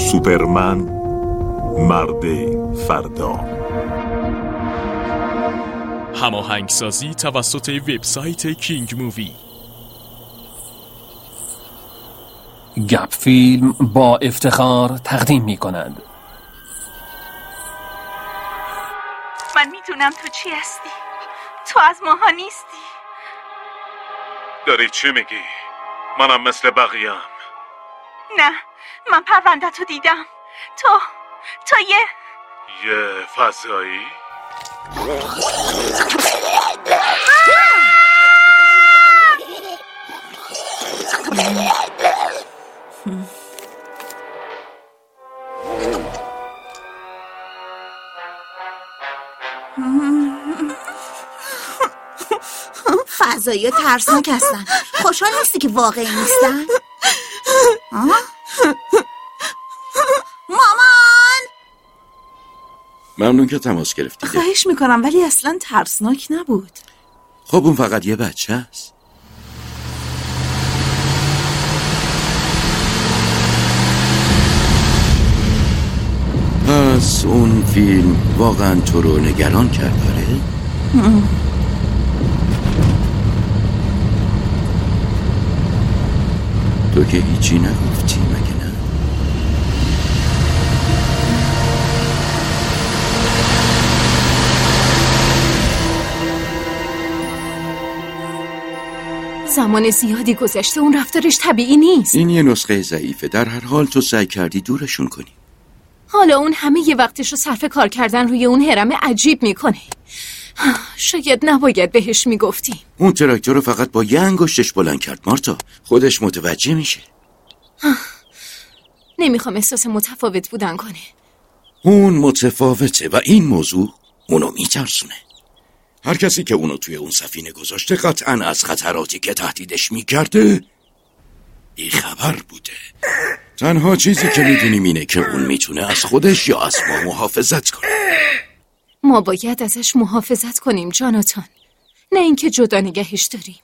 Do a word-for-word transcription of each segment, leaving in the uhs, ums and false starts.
سوپرمن مرد فردا. هماهنگسازی توسط وبسایت کینگ مووی. گپ فیلم با افتخار تقدیم می کند. من میدونم تو چی هستی. تو از ماها نیستی. داری چی میگی؟ منم مثل بقیه‌ام. نه، من پرونده تو دیدم. تو تو یه یه فضایی؟ فضایی ها ترسناک هستن. خوشحال نیستی که واقعی نیستن؟ مامان! ممنون که تماس گرفتید. خواهش میکنم، ولی اصلا ترسناک نبود. خب اون فقط یه بچه است. پس اون فیلم واقعا تو رو نگران کرد؟ داره؟ تو که هیچی نگفتی مگه نه؟ زمان زیادی گذشته، اون رفتارش طبیعی نیست. این یه نسخه ضعیفه. در هر حال تو سعی کردی دورشون کنی. حالا اون همه یه وقتش رو صرف کار کردن روی اون هرم عجیب میکنه. شاید نباید بهش میگفتیم. اون تراکتور رو فقط با یه انگشتش بلند کرد مارتا. خودش متوجه میشه. نمیخوام احساس متفاوت بودن کنه. اون متفاوته و این موضوع اونو میترسونه. هر کسی که اونو توی اون سفینه گذاشته قطعاً از خطراتی که تهدیدش میکرده بیخبر بوده. تنها چیزی که میدونیم اینه که اون میتونه از خودش یا از ما محافظت کنه. ما باید ازش محافظت کنیم جاناتان، نه اینکه جدا نگهش داریم.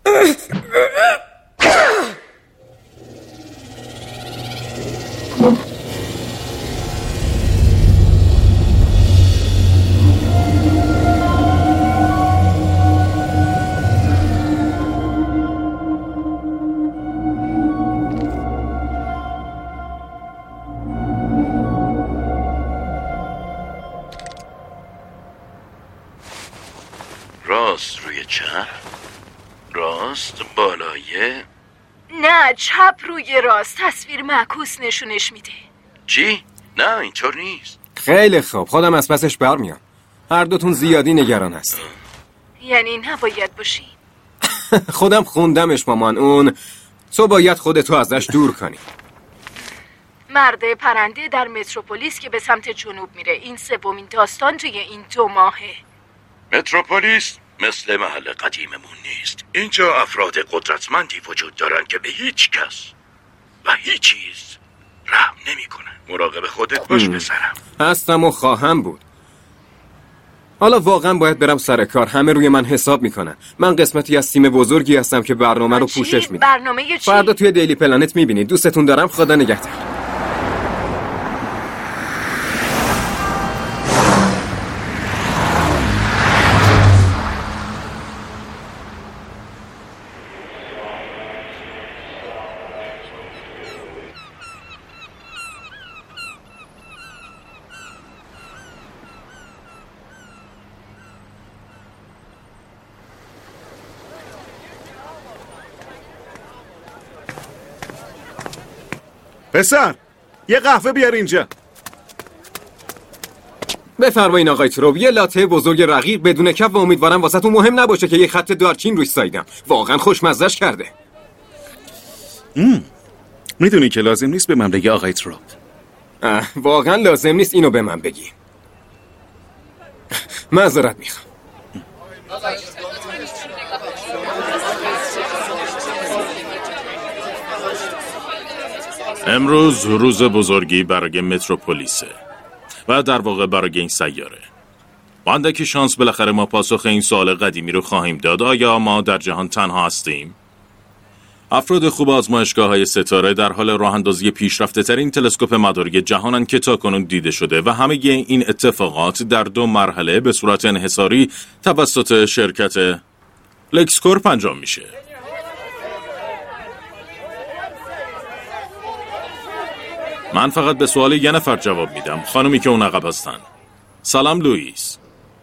راست روی چپ، راست بالایه. نه، چپ روی راست. تصویر معکوس نشونش میده. چی؟ نه اینطور نیست. خیلی خوب، خودم از پسش برمیام. هر دوتون زیادی نگران هست. یعنی نباید باشی؟ خودم خوندمش مامان. اون تو باید خودتو ازش دور کنی. مرد پرنده در متروپولیس که به سمت جنوب میره. این سومین داستان توی این دو ماهه. متروپولیس مثل محل قدیممون نیست. اینجا افراد قدرتمندی وجود دارن که به هیچ کس و هیچ چیز رحم نمی کنن. مراقب خودت باش پسرم. هستم و خواهم بود. حالا واقعا باید برم سر کار. همه روی من حساب میکنن. من قسمتی از تیم بزرگی هستم که برنامه رو پوشش میدم. برنامه چی؟ فردا توی دیلی پلنت میبینید. دوستتون دارم. خدا نگهدار. پسر، یه قهوه بیار اینجا. بفرمایین آقای تروب. یه لاته بزرگ رقیق بدون کف و امیدوارم واسهتون مهم نباشه که یه خط دارچین روش ساییدم. واقعا خوشمزه‌اش کرده. میدونی که لازم نیست به من بگی آقای تروب. واقعا لازم نیست اینو به من بگی. معذرت میخوام. امروز روز بزرگی برای متروپولیسه و در واقع برای این سیاره. با اندکی شانس بالاخره ما پاسخ این سوال قدیمی رو خواهیم داد. آیا ما در جهان تنها هستیم؟ افراد خوب آزمایشگاه‌های ستاره در حال راه اندازی پیشرفته‌ترین تلسکوپ مداری جهانند که تاکنون دیده شده و همه این اتفاقات در دو مرحله به صورت انحصاری توسط شرکت لکسکورپ انجام میشه. من فقط به سوال یه نفر جواب میدم، خانومی که اون عقب هستن. سلام لوئیس.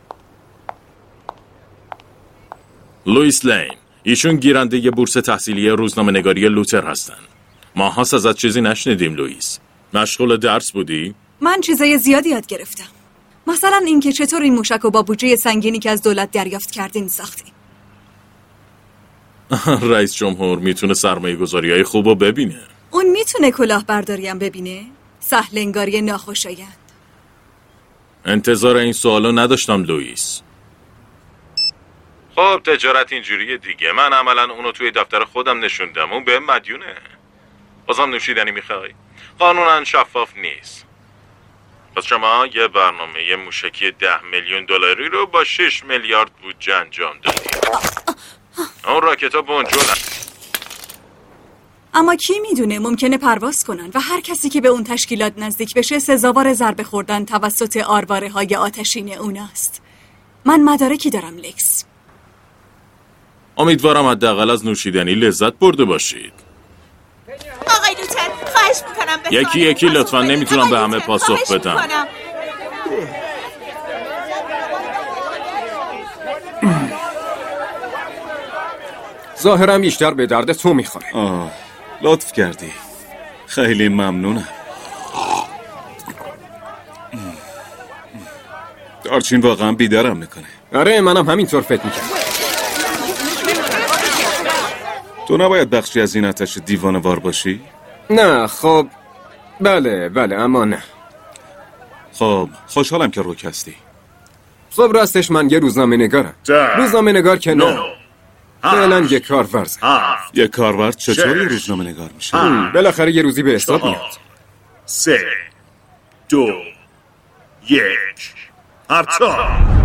لوئیس لین. ایشون گیرنده ی بورس تحصیلی روزنامه‌نگاری لوتر هستن. ما هاست ازت چیزی نشنیدیم لوئیس. مشغول درس بودی؟ من چیزای زیادی یاد گرفتم. مثلا اینکه چطور این موشک رو با بودجه سنگینی که از دولت دریافت کردین ساختین. رئیس جمهور میتونه سرمایه گذاری‌های خوب رو ببینه. اون میتونه کلاهبرداری هم ببینه؟ سهلنگاری ناخوشایند. انتظار این سوالو نداشتم لوئیس. خب تجارت اینجوریه دیگه. من عملا اونو توی دفتر خودم نشوندم. اون به مدیونه. بازم نوشیدنی میخوای؟ قانونا شفاف نیست. پس شما یه برنامه یه موشکی ده میلیون دلاری رو با شش میلیارد بودجه انجام دادی. اون راکتا بونجونه. اما کی میدونه ممکنه پرواز کنن و هر کسی که به اون تشکیلات نزدیک بشه سزاوار ضربه خوردن توسط آرواره های آتشین اوناست. من مدارکی دارم لکس. امیدوارم حداقل از نوشیدنی لذت برده باشید. آقای لوتر خواهش میکنم به یکی یکی لطفا، نمیتونم به همه پاسخ بدم. ظاهرا بیشتر به درد تو میخوره. آه لطف کردی، خیلی ممنونم. دارچین واقعا بیدارم میکنه. آره منم همینطور فکر میکنم. تو نباید بخشی از این آتش دیوانه‌وار باشی؟ نه خب بله بله اما نه. خب خوشحالم که روک هستی. خب راستش من یه روزنامه نگارم. روزنامه نگار که نه، فعلا یه کارورز. یه کارورز چطور یه روزنامه نگار میشه؟ بالاخره یه روزی به حساب میاد. سه دو یک ارتا.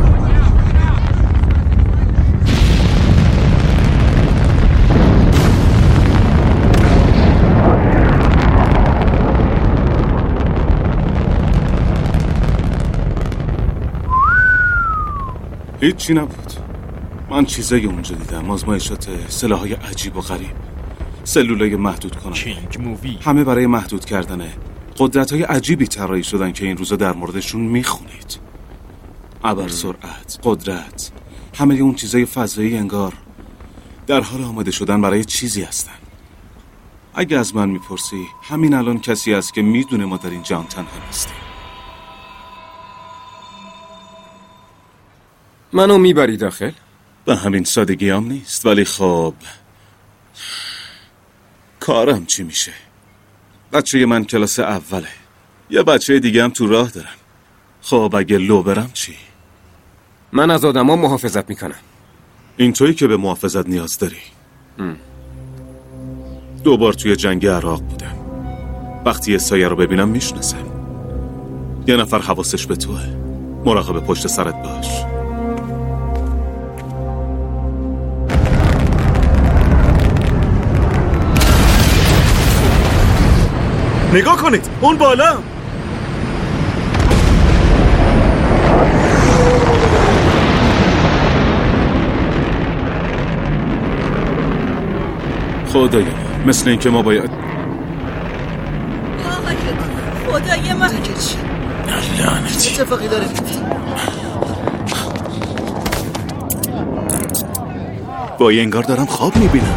هیچی نبود. من چیزایی اونجا دیدم، آزمایشات سلاح‌های عجیب و غریب، سلولای محدود کننده، همه برای محدود کردن قدرت‌های عجیبی طراحی شدن که این روزا در موردشون میخونید. ابر سرعت، قدرت، همه اون چیزای فضایی انگار در حال آماده شدن برای چیزی هستن. اگه از من میپرسی، همین الان کسی هست که میدونه ما در این جهان تنها نیستیم. منو میبری داخل؟ به همین سادگی هم نیست، ولی خب کارم چی میشه؟ بچه من کلاس اوله، یه بچه دیگه هم تو راه دارم. خب اگه لو برم چی؟ من از آدم ها محافظت میکنم. این تویی که به محافظت نیاز داری. ام. دو بار توی جنگ عراق بودم. وقتی یه سایه رو ببینم میشناسم. یه نفر حواسش به توه. مراقب پشت سرت باش. نگاه کنید اون بالا. خدایا مثل این که ما باید خدای من لعنتی اتفاقی داره وای انگار دارم خواب میبینم.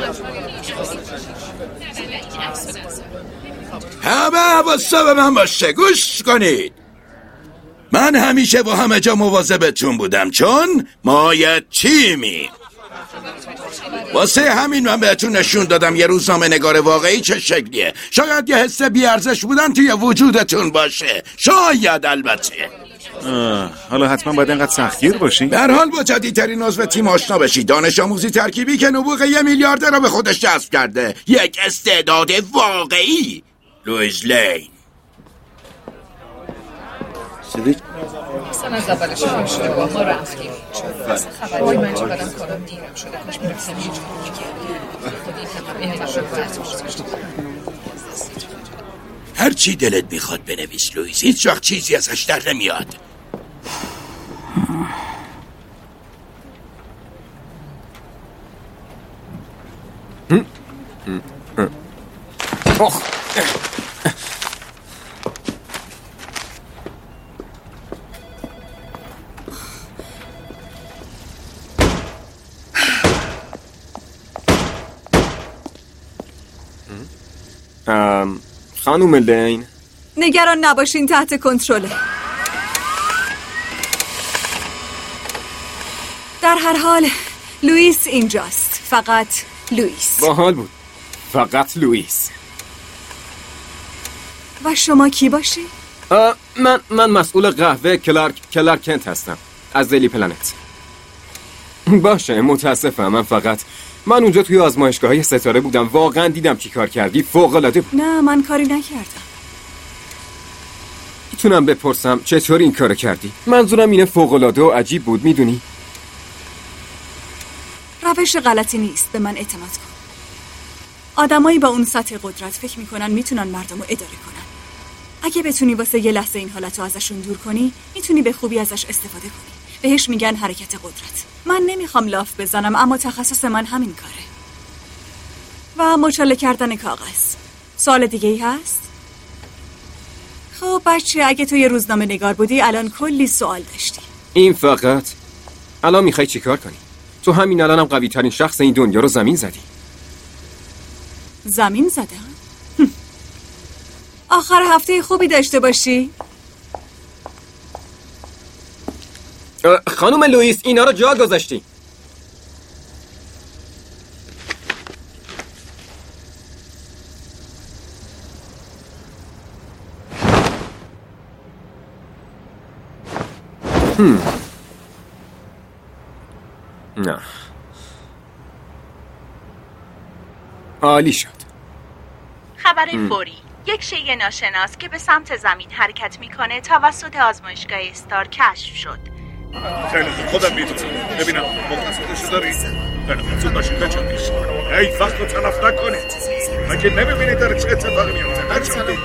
همه حواسا به من باشه، گوش کنید. من همیشه و همه جا مواظبتون بودم چون ما یه تیمیم. واسه همین من بهتون نشون دادم یه روزنامه نگار واقعی چه شکلیه. شاید یه حس بیارزش بودن توی وجودتون باشه، شاید البته. حالا حتما باید اینقدر سختگیر باشی؟ در حال با جدیدترین عضو تیم آشنا بشی، دانش آموزی ترکیبی که نبوغ یه میلیاردر رو به خودش جذب کرده، یک استعداد واقعی، لوئیس لین. صدیق اصلا از اولش هم شده با ما رفتیم خبری وای من چه بدم کارم دیرم شده کاش میرفتم یه جور هر چی دلت میخواد بنویس لوئیس، هیچ وقت چیزی ازش در نمیاد. خانم لین، نگران نباشین، تحت کنترله. در هر حال لوئیس اینجاست، فقط لوئیس. باحال بود، فقط لوئیس. و شما کی باشی؟ من من مسئول قهوه کلارک کلارک کنت هستم از دیلی پلنت. باشه متاسفم، من فقط من اونجا توی آزمایشگاه های ستاره بودم، واقعا دیدم چی کار کردی، فوق‌العاده بود. نه من کاری نکردم. میتونم بپرسم چطور این کارو کردی؟ منظورم اینه فوق‌العاده و عجیب بود، میدونی؟ روش غلطی نیست، به من اعتماد کن. آدمایی با اون سطح قدرت فکر میکنن میتونن مردم رو اداره کنن. اگه بتونی واسه یه لحظه این حالت رو ازشون دور کنی، میتونی به خوبی ازش استفاده کنی. بهش میگن حرکت قدرت. من نمیخوام لاف بزنم، اما تخصص من همین کاره. و مچاله کردن کاغذ. سوال دیگه ای هست؟ خب بچه، اگه تو یه روزنامه نگار بودی الان کلی سوال داشتی. این فقط الان میخوای چی کار کنی؟ تو همین الانم هم قوی ترین شخص این دنیا رو زمین زدی. زمین زدم؟ آخر هفته خوبی داشته باشی؟ خانم لوئیس اینا رو جا گذاشتی. هم. نه عالی شد. خبر فوری. یک شیء ناشناس که به سمت زمین حرکت میکنه توسط آزمایشگاه استار کشف شد. خیلی خوب، خودم میتونم ببینم مختصاتشو داری؟ خیلی خوب، زود باشید بچندیش. ای وقت رو تلف نکنید. مگه نمیبینید داره چه اتفاقی میفته؟ بچندید.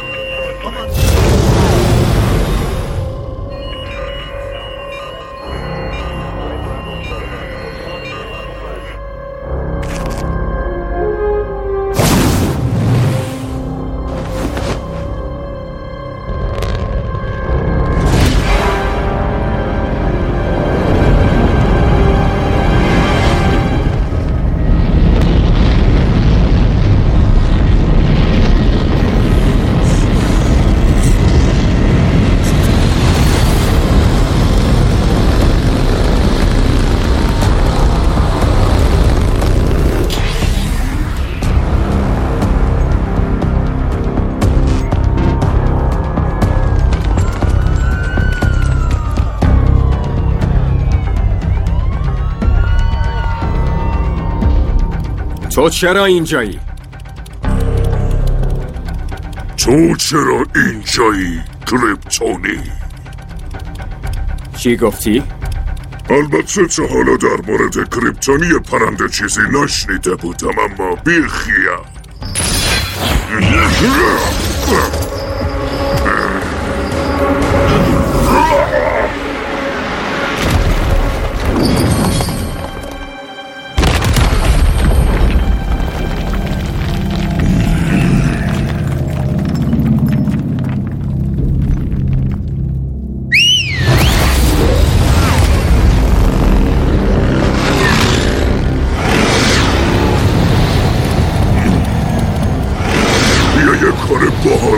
تو چرا اینجایی؟ تو چرا اینجایی کریپتونی؟ چی گفتی؟ البته تا حالا در مورد کریپتونی پرنده چیزی نشنیده بودم، اما بیخیال.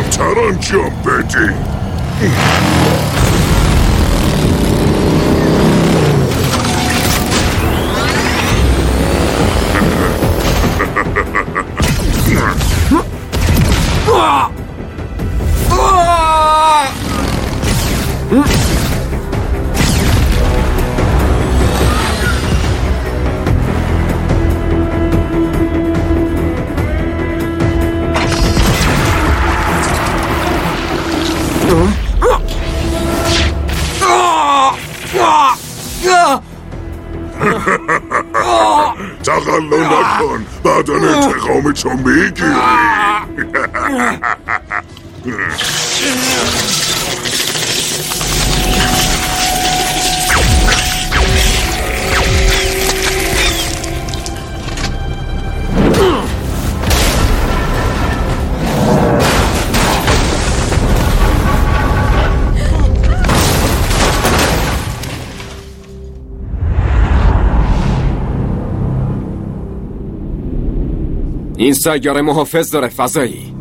زودتر انجام بدی. تقلا نکن، بعدا انتقامتو میگیری. این سیاره محافظ داره فضایی.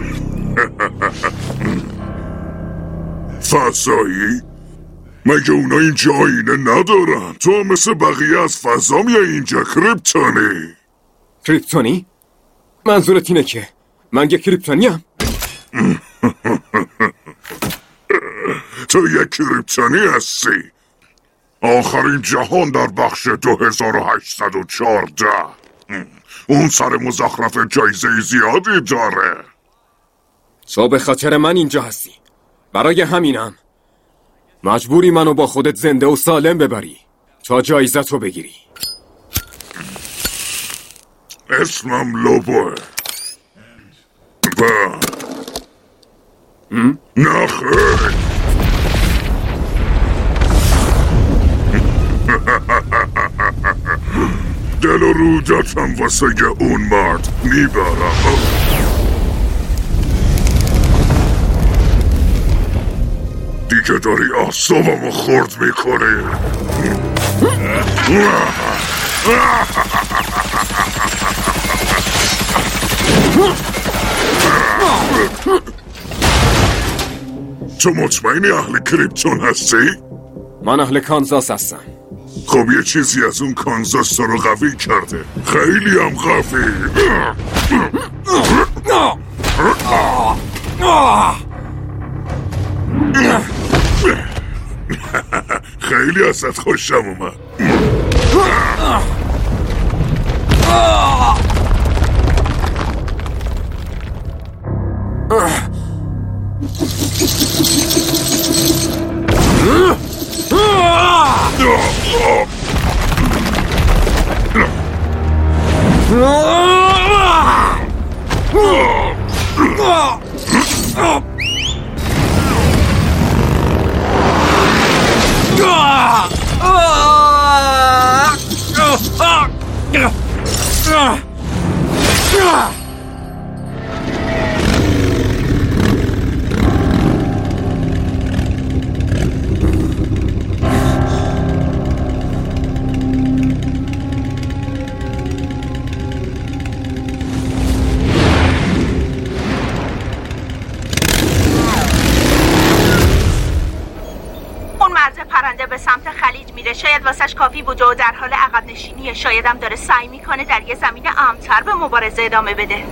فضایی؟ مگه اونا اینجا آینه ندارن؟ تو مثل بقیه از فضا میای اینجا کریپتونی. کریپتونی؟ منظورت اینه که من یه کریپتونیم؟ تو یک کریپتونی هستی. آخرین جهان در بخش دو هزار و هشتصد و چهارده. اون سر مزخرف جایزه زیادی داره. تو به خاطر من اینجا هستی. برای همینم مجبوری منو با خودت زنده و سالم ببری تا جایزه تو بگیری. اسمم لوبوه. با نخیر. دل و رودتم واسه اون مرد میبرم. دیگه داری اعصابمو خرد میکنی. تو مطمئنی اهل کریپتون هستی؟ من اهل کانزاس هستم. خب یه چیزی از اون کانزاس رو قوی کرده. خیلی هم قوی. خیلی ازت خوشم اومد. به سمت خلیج میره. شاید واسش کافی بوده و در حال عقب نشینیه. شایدم داره سعی میکنه در یه زمین امن‌تر به مبارزه ادامه بده.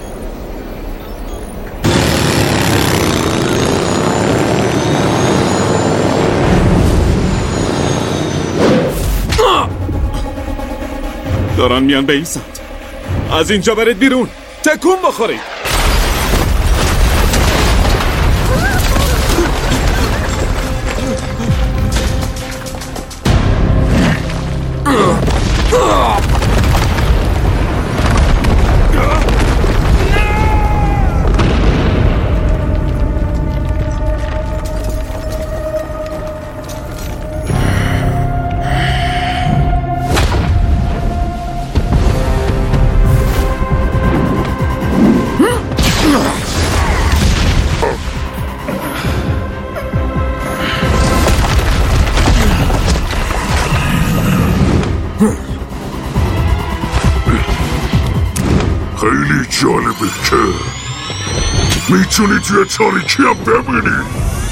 دارن میان به این سمت. از اینجا برید بیرون. تکون بخورید. خیلی جالبه که میتونی توی تاریکی هم ببینی.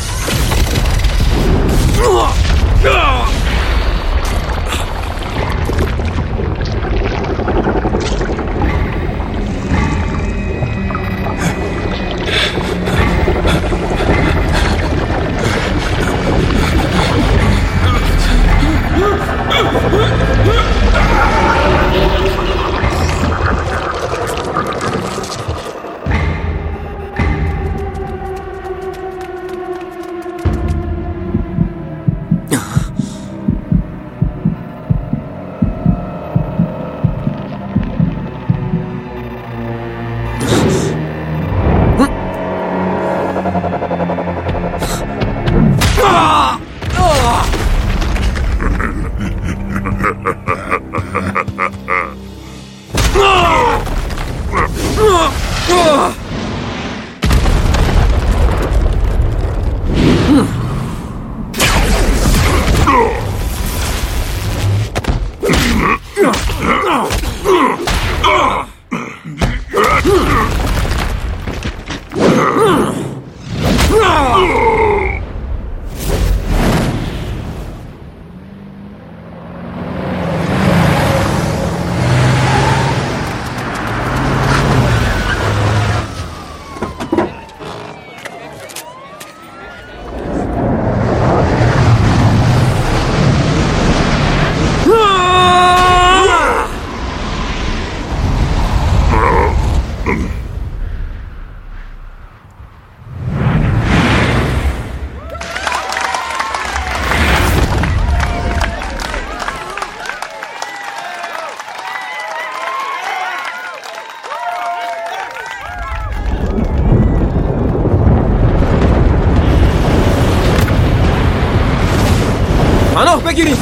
پناه بگیرید.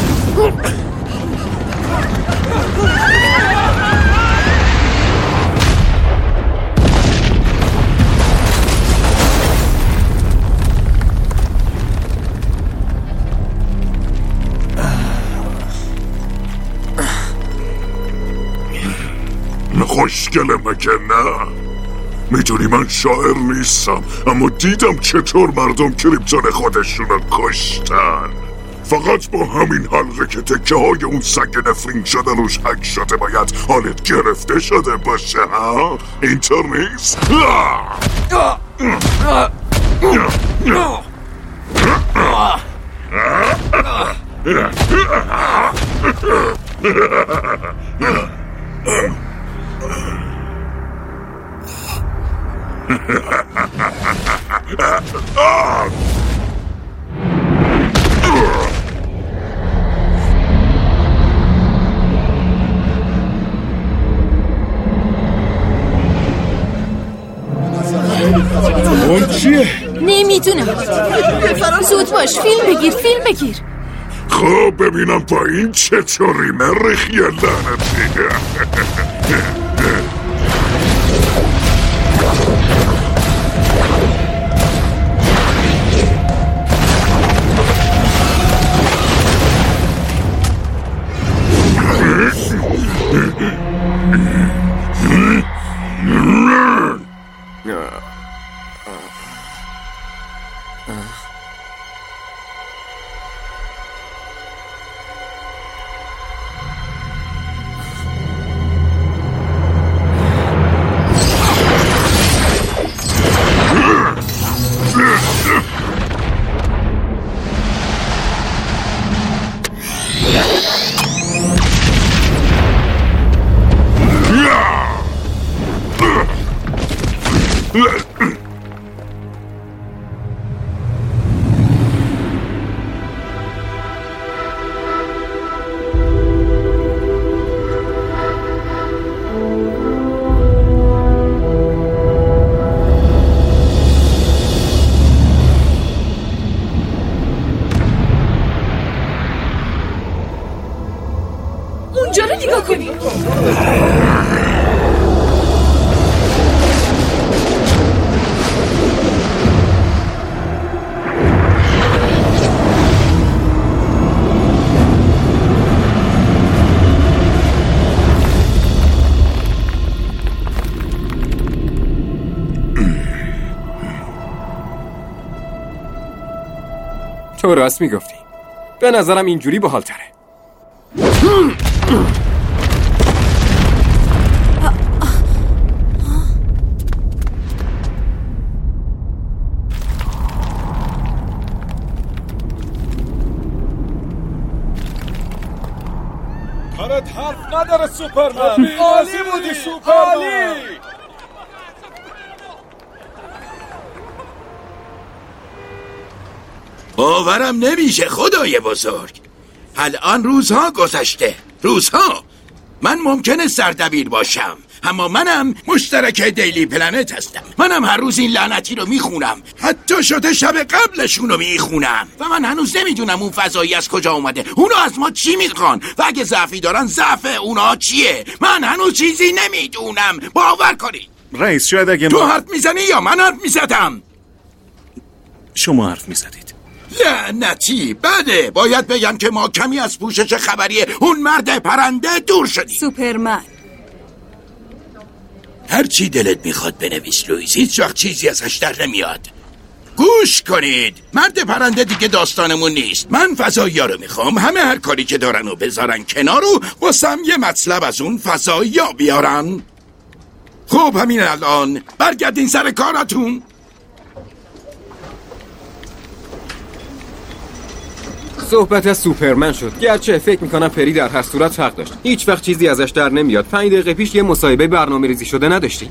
خوشگله مگه نه؟ میدونی من شاعر نیستم، اما دیدم چطور مردم کریپتون خودشونو کشتن. فقط با همین حلقه که تکه های اون سگ نفرینگ شده روش حک شده باید حالت گرفته شده باشه ها؟ اینطور نیست؟ اون چیه؟ نمیدونم. زود باش، فیلم بگیر فیلم بگیر. خب ببینم با این چطوری مرخی لعنتی. اونجا رو نگاه کنید. تو راست میگفتی. به نظرم اینجوری باحال‌تره. کارت حرف نداره سوپرمن. عالی بودی سوپرمن. باورم نمیشه خدای بزرگ. الان روزها گذشته. روزها. من ممکنه سردبیر باشم، اما منم مشترک دیلی پلنت هستم. منم هر روز این لعنتی رو میخونم، حتی شده شب قبلشون رو میخونم و من هنوز نمیدونم اون فضایی از کجا اومده. اونا از ما چی میخوان و اگه ضعفی دارن ضعف اونا چیه؟ من هنوز چیزی نمیدونم. باور کنید. رئیس شاید اگه تو ما... حرف میزنی یا من حرف میزدم؟ شما حرف میزدید. لعنتی. بله، باید بگم که ما کمی از پوشش خبری اون مرد پرنده دور شدیم. سوپرمن. هر چی دلت میخواد بنویس لوئیس، هیچ وقت چیزی ازش در نمیاد. گوش کنید، مرد پرنده دیگه داستانمون نیست. من فضایی‌ها رو میخوام همه هر کاری که دارن و بذارن کنار و واسم یه مطلب از اون فضایی‌ها بیارن. خب همین الان برگردین سر کاراتون. صحبت از سوپرمن شد. گرچه فکر میکنم پری در هر صورت حق داشت. هیچ وقت چیزی ازش در نمیاد. پنج دقیقه پیش یه مصاحبه برنامه ریزی شده نداشتی؟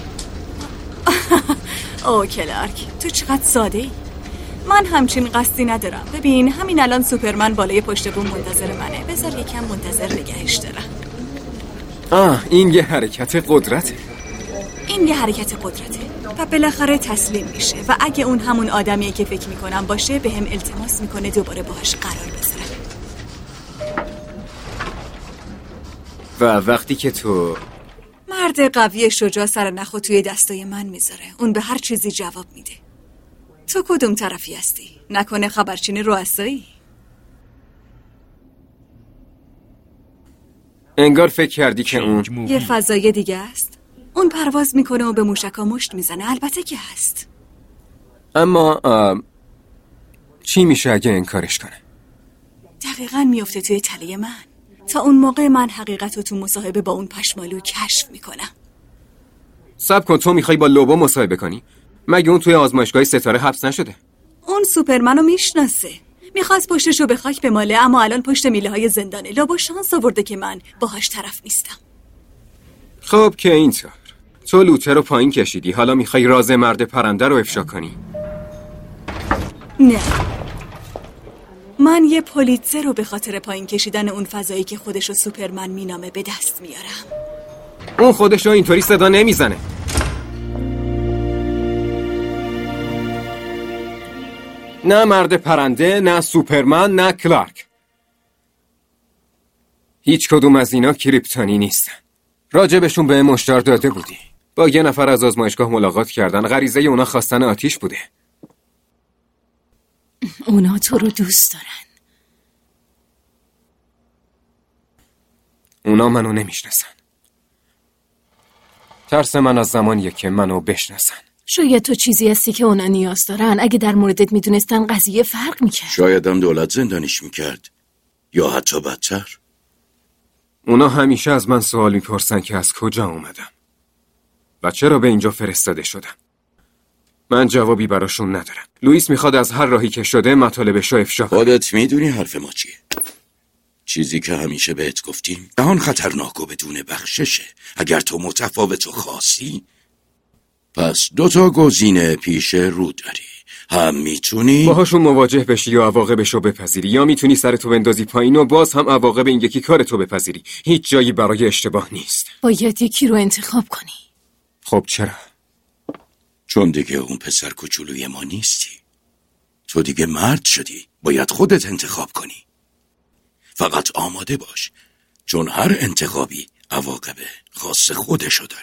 او کلارک، تو چقدر ساده ای. من همچین قصدی ندارم. ببین همین الان سوپرمن بالای پشت بوم منتظر منه. بذار یکم منتظر نگهش دارم. آه این یه حرکت قدرته. این یه حرکت قدرته و بالاخره تسلیم میشه و اگه اون همون آدمیه که فکر میکنم باشه به هم التماس میکنه دوباره باهاش قرار بذارم. و وقتی که تو مرد قوی شجاع سر نخو توی دستای من میذاره، اون به هر چیزی جواب میده. تو کدوم طرفی هستی؟ نکنه خبرچین رؤسایی؟ انگار فکر کردی که اون یه فضای دیگه است. اون پرواز میکنه و به موشکا مشت میزنه. البته که هست. اما چی میشه اگه انکارش کنه؟ دقیقاً میفته توی تله من. تا اون موقع من حقیقت رو تو مصاحبه با اون پشمالو کشف میکنم. صبر کن، تو میخوای با لوبو مصاحبه کنی؟ مگه اون توی آزمایشگاه ستاره حبس نشده؟ اون سوپرمنو میشناسه. میخواست پشتشو به خاک بماله، اما الان پشت میله های زندانه. لوبو شانس آورده که من باهاش طرف نیستم. خب که اینطور تو لوته رو پایین کشیدی، حالا میخوای راز مرد پرنده رو افشا کنی؟ نه، من یه پولیتزر رو به خاطر پایین کشیدن اون فضایی که خودشو سوپرمن مینامه به دست میارم. اون خودشو اینطوری صدا نمیزنه. نه مرد پرنده، نه سوپرمن، نه کلارک. هیچ کدوم از اینا کریپتونی نیستن. راجبشون به مشتار داده بودی. با یه نفر از آزمایشگاه ملاقات کردن. غریزه اونا خواستن آتیش بوده. اونا تو رو دوست دارن. اونا منو نمیشناسن. ترس من از زمانیه که منو بشناسن. شاید تو چیزی هستی که اونا نیاز دارن. اگه در موردت میدونستن قضیه فرق میکرد. شاید هم دولت زندانیش میکرد، یا حتی بدتر. اونا همیشه از من سوال میپرسن که از کجا اومدم و چرا به اینجا فرستاده شدم. من جوابی براشون ندارم. لوئیس میخواد از هر راهی که شده مطالبشو افشا کنه. خودت میدونی حرف ما چیه. چیزی که همیشه بهت گفتیم، جهان خطرناک و بدون بخششه. اگر تو متفاوت و خاصی، پس دوتا گزینه پیش رو داری. هم میتونی باهاشون مواجه بشی یا عواقبشو بپذیری، یا میتونی سرتو بندازی پایین و باز هم عواقب این یکی کارتو بپذیری. هیچ جایی برای اشتباه نیست. باید یکی رو انتخاب کنی. خب چرا؟ چون دیگه اون پسر کوچولوی ما نیستی. تو دیگه مرد شدی. باید خودت انتخاب کنی. فقط آماده باش، چون هر انتخابی عواقب خاص خودشو داره.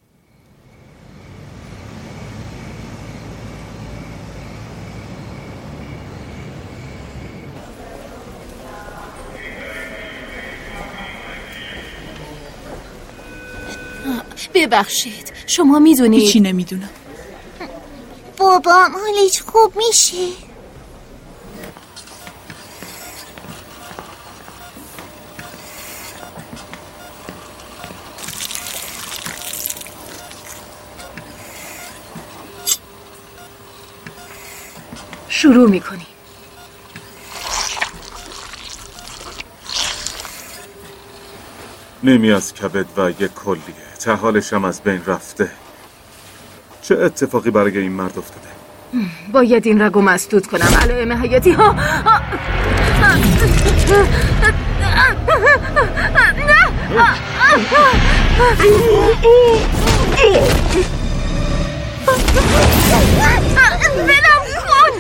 ببخشید، شما میدونید؟ هیچی نمیدونم. بابام حالش خوب میشه؟ شروع میکنیم. نیمی از کبد و یک کلیه، ته حالشم از بین رفته. چه اتفاقی برای این مرد افتاده؟ باید این رگو مسدود کنم. علائم حیاتی ها. ولم کن.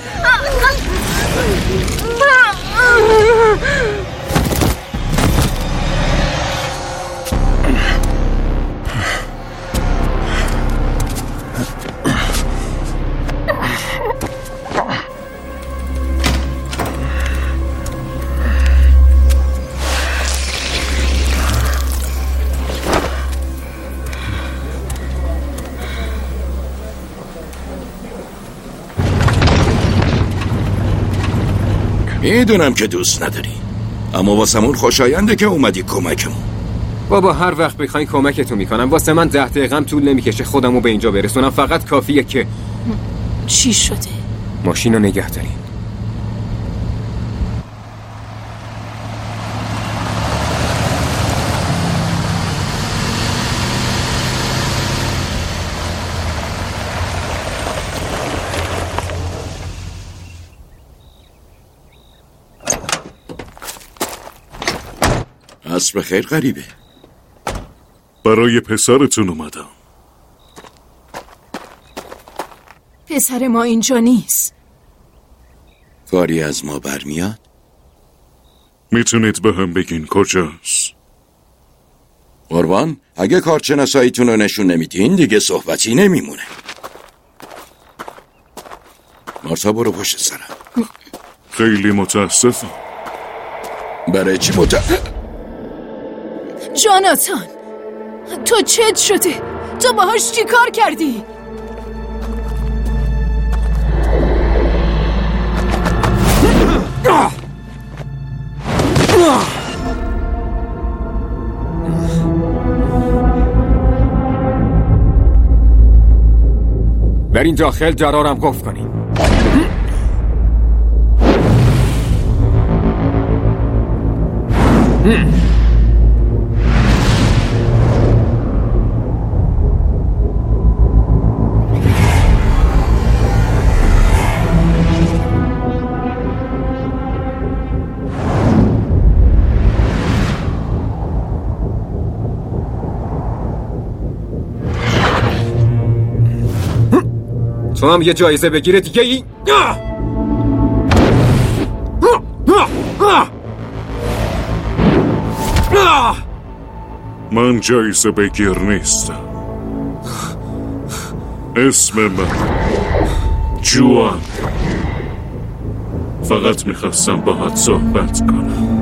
میدونم که دوست نداری، اما واسمون خوشاینده که اومدی کمکمون. بابا هر وقت بخواین کمکتون میکنم. واسه من ده دقیقم طول نمیکشه خودمو به اینجا برسونم. فقط کافیه که چی شده؟ ماشین رو نگه دارین. عصر خیر غریبه. برای پسرتون اومدم. پسر ما اینجا نیست. کاری از ما برمیاد؟ میتونید به هم بگین کجاست؟ قربان، اگه کارشناساییتون رو نشون نمیدین دیگه صحبتی نمیمونه. مارتا برو پشت سرم. خیلی متاسفم. برای چی متاسفم؟ جاناتان، تو چت شده؟ تو باهاش چی کار کردی؟ برین داخل، درارم قفل کنین. تو هم یه جایزه بگیره دیگه. ای من جایزه بگیر نیستم. اسم من جوان. فقط میخواستم باهات صحبت کنم.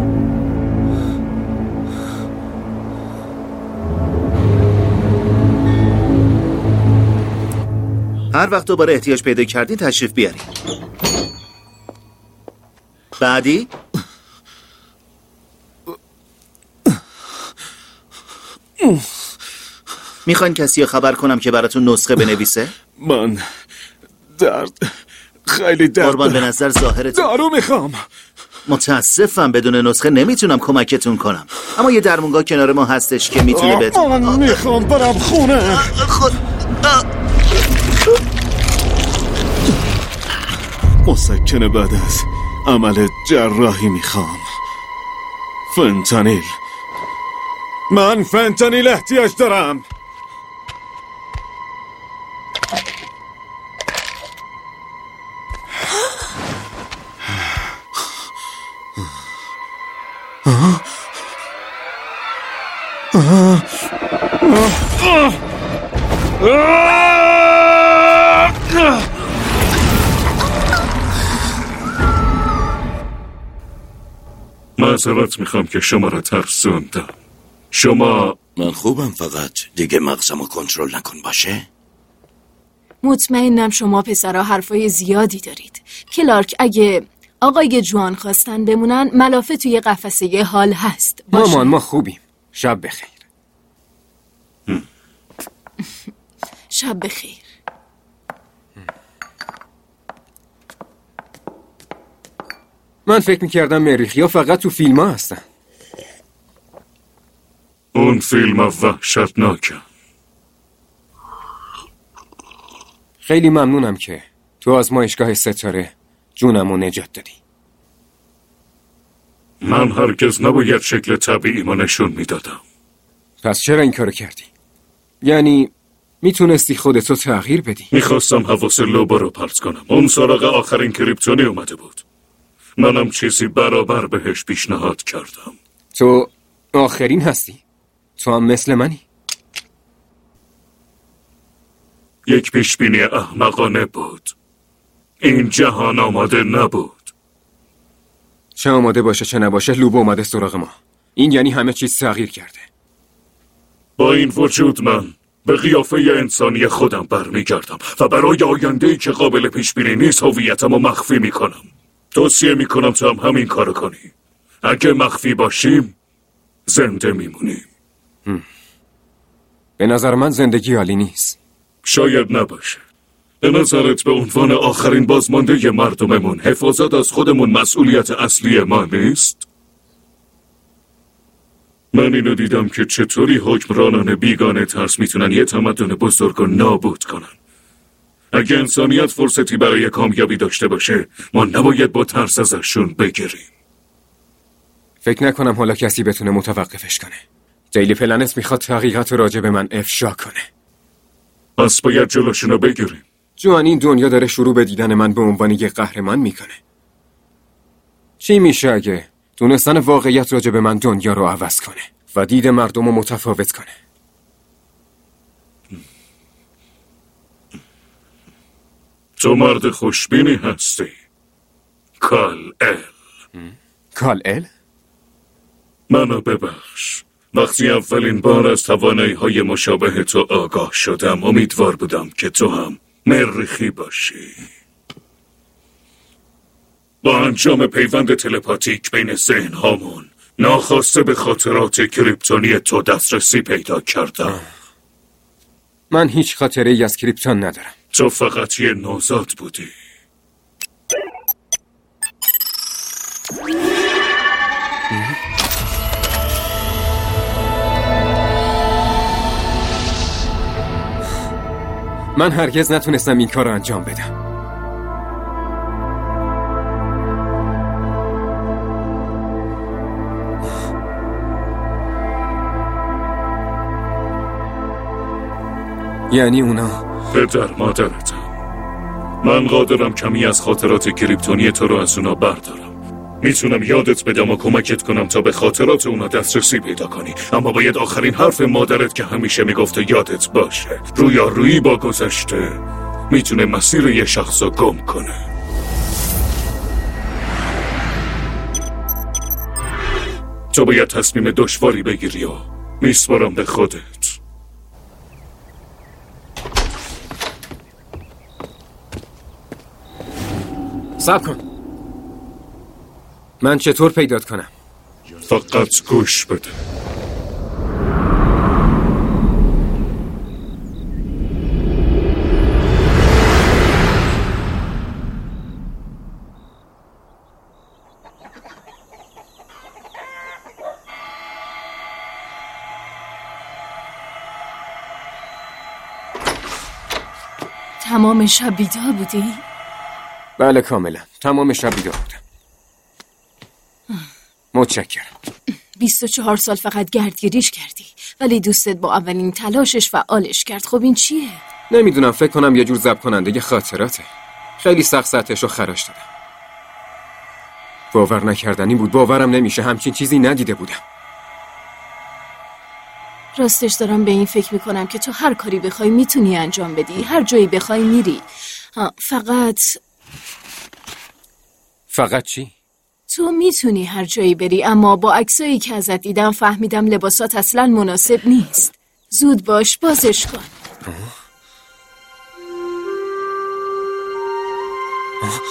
هر وقت دوباره احتیاج پیدا کردی تشریف بیاری. بعدی؟ میخواین کسی رو خبر کنم که براتون نسخه بنویسه؟ من درد خیلی درد. قربان به نظر ظاهرتون دارو میخوام. متاسفم بدون نسخه نمیتونم کمکتون کنم، اما یه درمونگاه کنار ما هستش که میتونه بهتون. من میخوام برم خونه. خود مسکنه بعد از عمل جراحی میخوام. فنتانیل. من فنتانیل احتیاج دارم. معذرت میخوام که شما را ترسوندم. شما من خوبم، فقط دیگه مغزمو کنترل نکن باشه. مطمئنم شما پسرها حرفای زیادی دارید. کلارک، اگه آقای جوان خواستن بمونن ملافه توی قفسه یه حال هست. مامان ما خوبیم. شب بخیر. شب بخیر. من فکر میکردم مریخیا فقط تو فیلم ها هستن. اون فیلم وحشتناکه. خیلی ممنونم که تو آزمایشگاه ستاره جونمو نجات دادی. من هرگز نباید شکل طبیعیمو نشون میدادم. پس چرا این کارو کردی؟ یعنی میتونستی خودتو تغییر بدی؟ میخواستم حواس لوبا رو پرت کنم. اون سراغ آخرین کریپتونی اومده بود. منم چیزی برابر بهش پیشنهاد کردم. تو آخرین هستی؟ تو هم مثل منی؟ یک پیشبینی احمقانه بود. این جهان آماده نبود. چه آماده باشه چه نباشه لوبو اومده سراغ ما. این یعنی همه چیز تغییر کرده. با این وجود من به قیافه انسانی خودم برمیگردم و برای آینده‌ای که قابل پیشبینی نیست هویتمو مخفی میکنم. توصیه میکنم تو هم همین کارو کنی. اگه مخفی باشیم زنده میمونیم. به نظر من زندگی عالی نیست. شاید نباشه. به نظرت به عنوان آخرین بازمانده مردممون حفاظت از خودمون مسئولیت اصلی ما نیست؟ من اینو دیدم که چطوری حکمرانان بیگانه ترس میتونن یه تمدن بزرگ رو نابود کنن. اگه انسانیت فرصتی برای کامیابی داشته باشه ما نباید با ترس ازشون بگیریم. فکر نکنم حالا کسی بتونه متوقفش کنه. دیلی پلنت میخواد حقیقت راجع به من افشا کنه. پس باید جلوشونو بگیریم. جوان این دنیا داره شروع به دیدن من به عنوان یک قهرمان میکنه. چی میشه اگه دونستن واقعیت راجع به من دنیا رو عوض کنه و دید مردم رو متفاوت کنه؟ تو مرد خوشبینی هستی کال ال. کال ال؟ منو ببخش. وقتی اولین بار از توانایی های مشابه تو آگاه شدم امیدوار بودم که تو هم مریخی باشی. با انجام پیوند تلپاتیک بین ذهن هامون ناخواسته به خاطرات کریپتونی تو دسترسی پیدا کردم. من هیچ خاطره ای از کریپتون ندارم. تو فقط یه نوزاد بودی. من هرگز نتونستم این کار رو انجام بدم. یعنی اونا پدر مادرتم. من قادرم کمی از خاطرات کریپتونی تو رو از اونا بردارم. میتونم یادت بدم و کمکت کنم تا به خاطرات اونا دسترسی پیدا کنی، اما باید آخرین حرف مادرت که همیشه میگفته یادت باشه. رویارویی با گذشته میتونه مسیر یه شخص رو گم کنه. تو باید تصمیم دشواری بگیری و میسپارم به خودت. صبر کن. من چطور پیدات کنم؟ فقط گوش بده. تمام شب بیدار بودی؟ بله کاملا تمام شب بیدار بودم. متشکرم. بیست و چهار سال فقط گردگیریش کردی ولی دوستت با اولین تلاشش فعالش کرد. خب این چیه؟ نمیدونم، فکر کنم یه جور ضبط کننده خاطراته. خیلی سخت سطحش رو خراش دادم. باور نکردنی بود. باورم نمیشه همچین چیزی ندیده بودم. راستش دارم به این فکر میکنم که تو هر کاری بخوای میتونی انجام بدی، هر جایی بخوای میری. فقط فقط چی؟ تو میتونی هر جایی بری، اما با عکسایی که ازت دیدم فهمیدم لباسات اصلا مناسب نیست. زود باش بازش کن. آه. آه.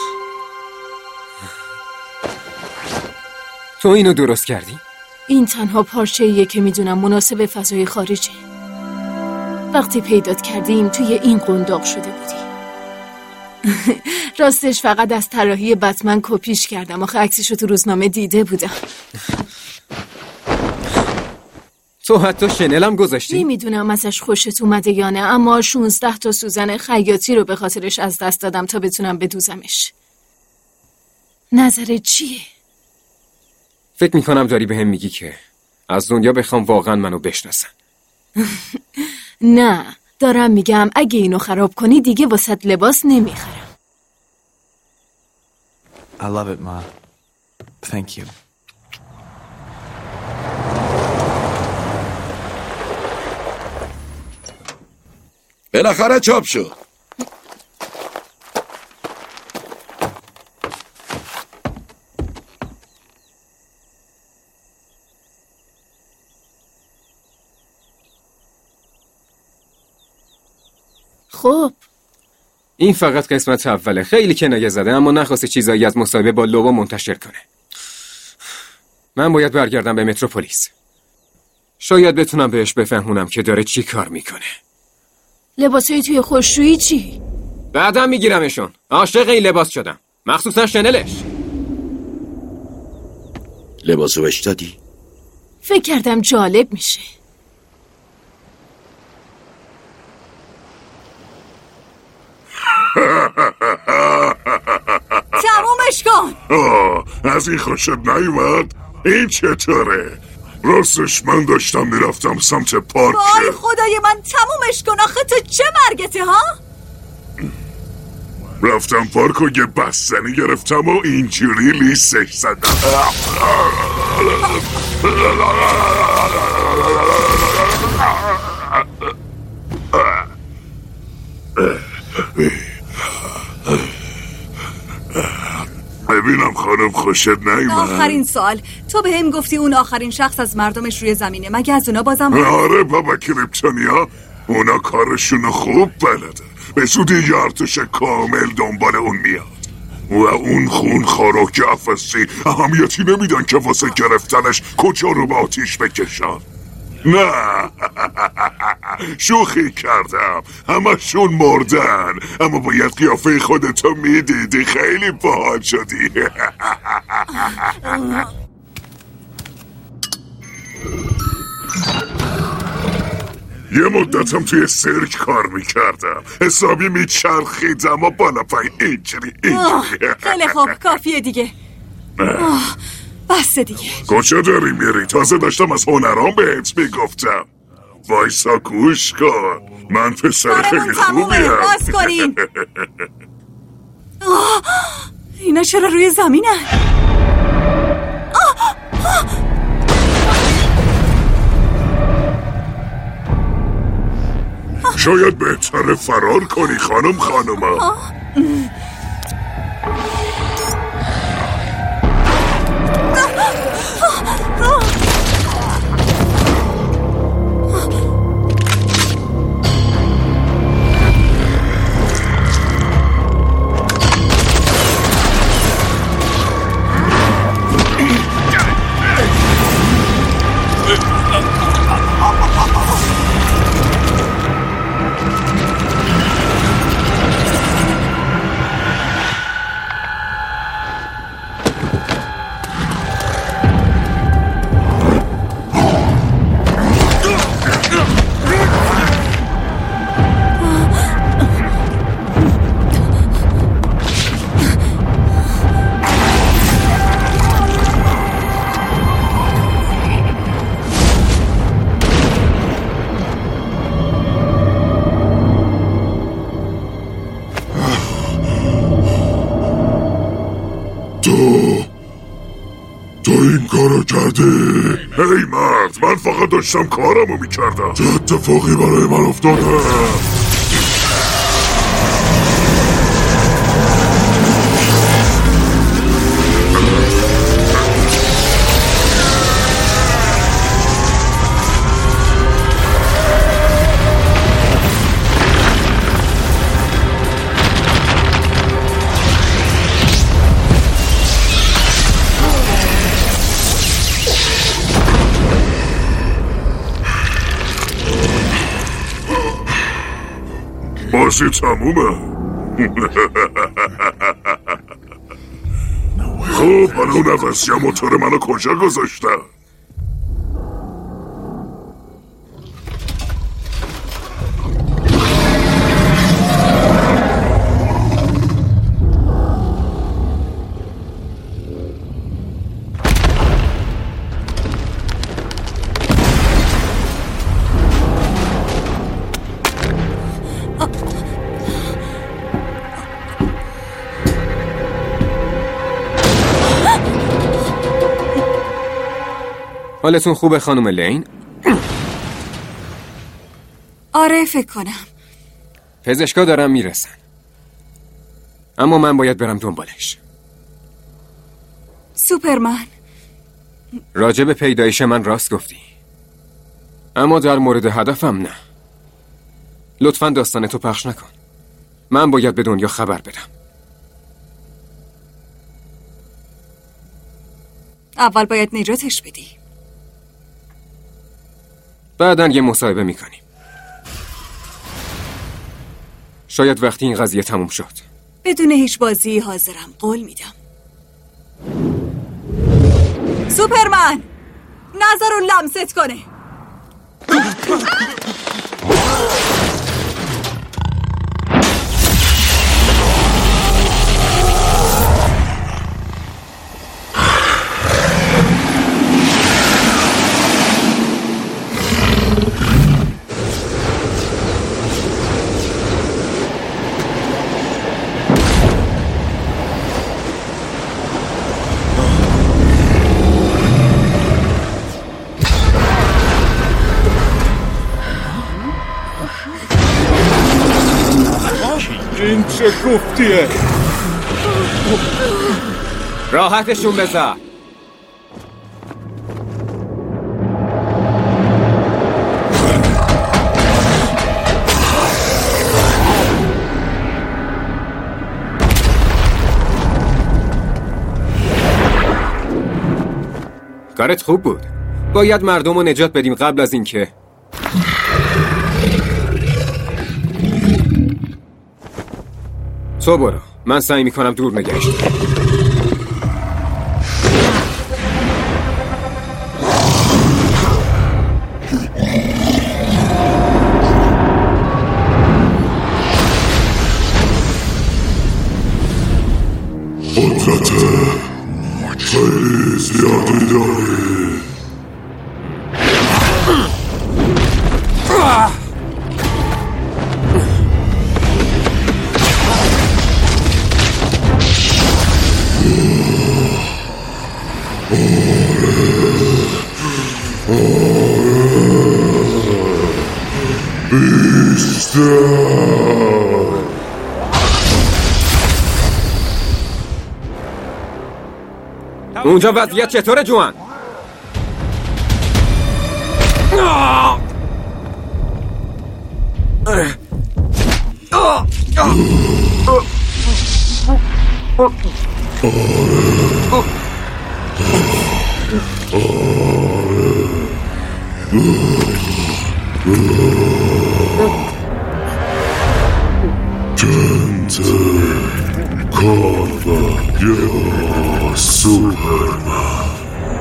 تو اینو درست کردی؟ این تنها پارچه‌ایه که میدونم مناسب فضای خارجه. وقتی پیدات کردیم توی این قنداق شده بودی. راستش فقط از طراحی بتمن کپیش کردم. آخه عکسشو تو روزنامه دیده بودم. تو حتی شنلم گذاشتی؟ نمیدونم ازش خوشت اومده یا نه، اما شونزده تا سوزن خیاطی رو به خاطرش از دست دادم تا بتونم بدوزمش. نظرت چیه؟ فکر میکنم داری به هم میگی که از دنیا بخوام واقعا منو بشناسن. نه، دارم میگم اگه اینو خراب کنی دیگه واسط لباس نمیخرم. I love it, Ma. Thank you. بالاخره چاپ شد. خب این فقط قسمت اوله. خیلی کنایه زده اما نخواسته چیزایی از مصاحبه با لوبا منتشر کنه. من باید برگردم به متروپولیس. شاید بتونم بهش بفهمونم که داره چی کار میکنه. لباسای توی خوشرویی چی؟ بعدا میگیرمشون. عاشق این لباس شدم، مخصوصا شنلش. لباسو بهش دادی؟ فکر کردم جالب میشه. تمومش کن. آه، از این خوشت نیومد؟ این چطوره؟ راستش من داشتم میرفتم سمت پارک. وای خدای من، تمومش کن. آخه تو چه مرگته ها؟ رفتم پارک و یه بستنی گرفتم و اینجوری لیستش زدم. ببینم خانم خوشت نیومد؟ آخرین سوال، تو به هم گفتی اون آخرین شخص از مردمش روی زمینه، مگه از اونا بازم هست؟ آره بابا کریپتونیا، اونا کارشون خوب بلده. به زودی یه ارتش کامل دنبال اون میاد و اون خون خاراک افسی اهمیتی نمیدن که واسه گرفتنش کجا رو به آتیش بکشن. نه شوخی کردم، همشون مردن. اما باید قیافه خودتو میدیدی، خیلی باحال شدی. یه مدتم توی سرک کار میکردم، حسابی میچرخیدم و بالا پای اینجوری اینجوری. خیلی خوب، کافیه دیگه. آه، بسته دیگه. کجا داری میری؟ تازه داشتم از هنرام بهت میگفتم. وایسا گوش کن، من پسر خیلی خوبیم. باز کنین. آه، اینا چرا روی زمینن؟ آه، آه. شاید بهتره فرار کنی خانم خانوما. کارو کردی؟ هی مرد، من فقط داشتم کارمو میکردم. چه اتفاقی برای من افتاده؟ بازی تمومه. خب الان نفسی موتور منو کجا گذاشتن؟ حالتون خوبه خانم لین؟ آره فکر کنم. پزشکا دارن میرسن، اما من باید برم دنبالش. سوپرمن، راجع به پیدایش من راست گفتی، اما در مورد هدفم نه. لطفاً داستانتو پخش نکن. من باید به دنیا خبر بدم. اول باید نجاتش بدی. بعداً یه مصاحبه میکنیم. شاید وقتی این قضیه تموم شد. بدون هیچ بازی حاضرم، قول میدم. سوپرمن، نظر رو لمست کنه. این چه گفتیه؟ راحتشون بذار. کارت خوب بود. باید مردم رو نجات بدیم قبل از اینکه تو برو. من سعی میکنم دور نگهش دارم. قدرت خیلی زیادی داری. اونجا وضعیت چطوره جوان؟ Gente, Corva, yo, Superman.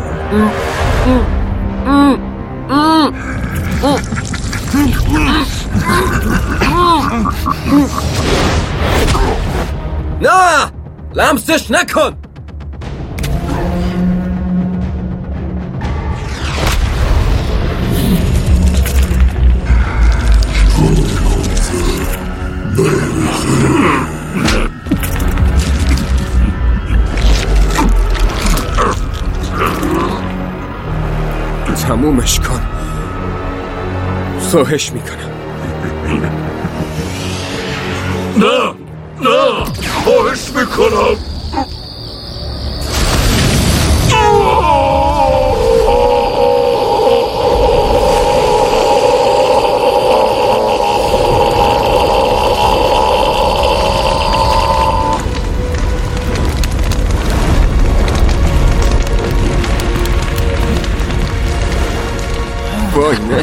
نه! لمسش نکن! تمومش کن. خواهش میکنم. نه نه خواهش میکنم. وای نه.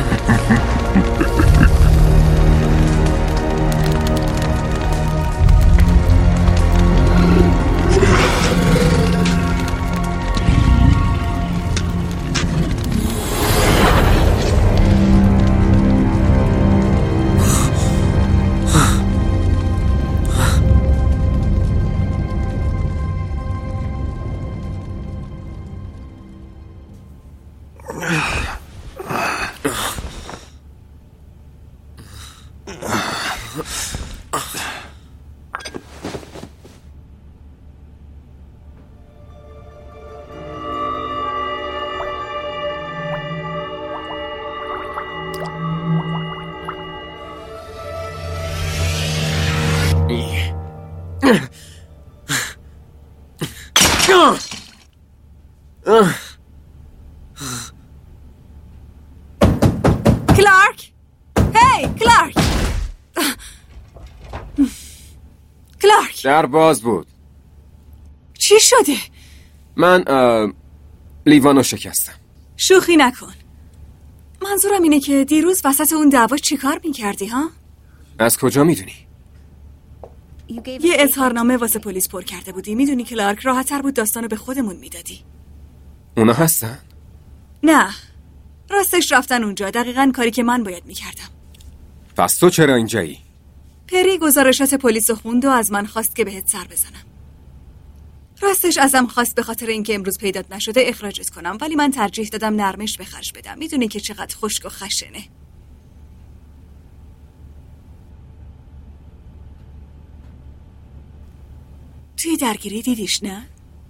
کلارک، هی کلارک، کلارک. در باز بود. چی شده؟ من لیوانو شکستم. شوخی نکن. منظورم اینه که دیروز وسط اون دعوا چی کار میکردی ها؟ از کجا میدونی؟ یه اظهارنامه واسه پلیس پر کرده بودی. میدونی کلارک راحت تر بود داستانو به خودمون میدادی. اونا هستن؟ نه، راستش رفتن اونجا. دقیقاً کاری که من باید میکردم. پس تو چرا اینجایی؟ پری گزارشات پلیس خوند و از من خواست که بهت سر بزنم. راستش ازم خواست به خاطر اینکه امروز پیدات نشده اخراجت کنم، ولی من ترجیح دادم نرمش به خرج بدم. میدونی که چقدر خشک و خشنه. توی درگیری دیدیش نه؟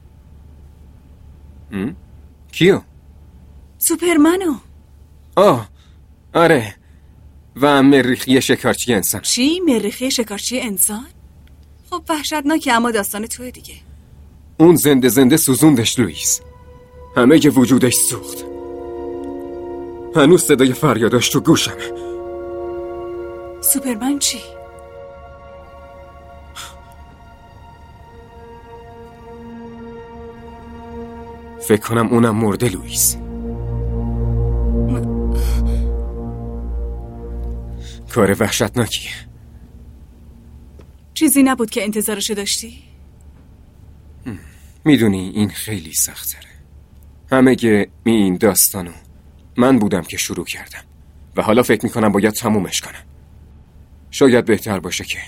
ام؟ کیو؟ سوپرمنو. آه آره، و مریخی شکارچی انسان. چی؟ مریخی شکارچی انسان؟ خب وحشتناکه، اما داستان توی دیگه. اون زنده زنده سوزوندش لوئیس. همه ی وجودش سوخت. هنوز صدای فریاداش تو گوشمه. سوپرمن چی؟ فکر کنم اونم مرده لوئیس. کار وحشتناکیه. چیزی نبود که انتظارشو داشتی؟ میدونی این خیلی سخت‌تره. همه ی این داستانو من بودم که شروع کردم و حالا فکر میکنم باید تمومش کنم. شاید بهتر باشه که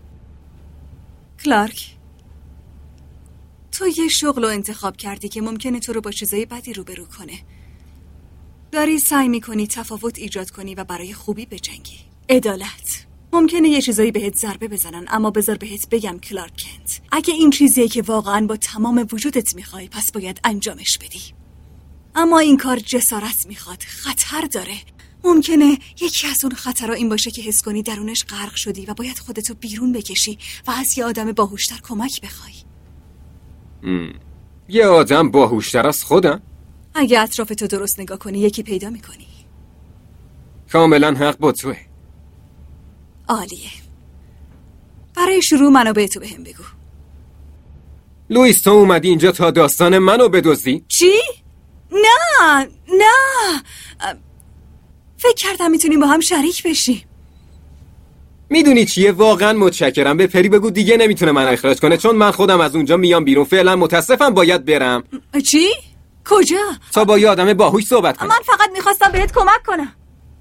کلارک، تو یه شغل رو انتخاب کردی که ممکنه تو رو با چیزای بدی روبرو کنه. داری سعی میکنی تفاوت ایجاد کنی و برای خوبی بجنگی. عدالت. ممکنه یه چیزایی بهت ضربه بزنن، اما بذار بهت بگم کلارک کنت، اگه این چیزیه که واقعاً با تمام وجودت میخوای پس باید انجامش بدی. اما این کار جسارت میخواد، خطر داره. ممکنه یکی از اون خطرها این باشه که حس کنی درونش غرق شدی و باید خودتو بیرون بکشی و از یه آدم باهوشتر کمک بخوای. م. یه آدم باهوشتر از خودم؟ اگه اطرافتو درست نگاه کنی یکی پیدا میکنی. کاملا حق با توه. عالیه. برای شروع منو به تو بهم بگو. لوئیس تو اومدی اینجا تا داستان منو بدزدی؟ چی؟ نه نه، فکر کردم میتونیم با هم شریک بشیم. میدونی چیه؟ واقعا متشکرم. به پری بگو دیگه نمیتونه من اخراج کنه، چون من خودم از اونجا میام بیرون. فعلا متاسفم باید برم. چی؟ کجا؟ تا با یه آدم باهوش صحبت کنم. من فقط میخواستم بهت کمک کنم.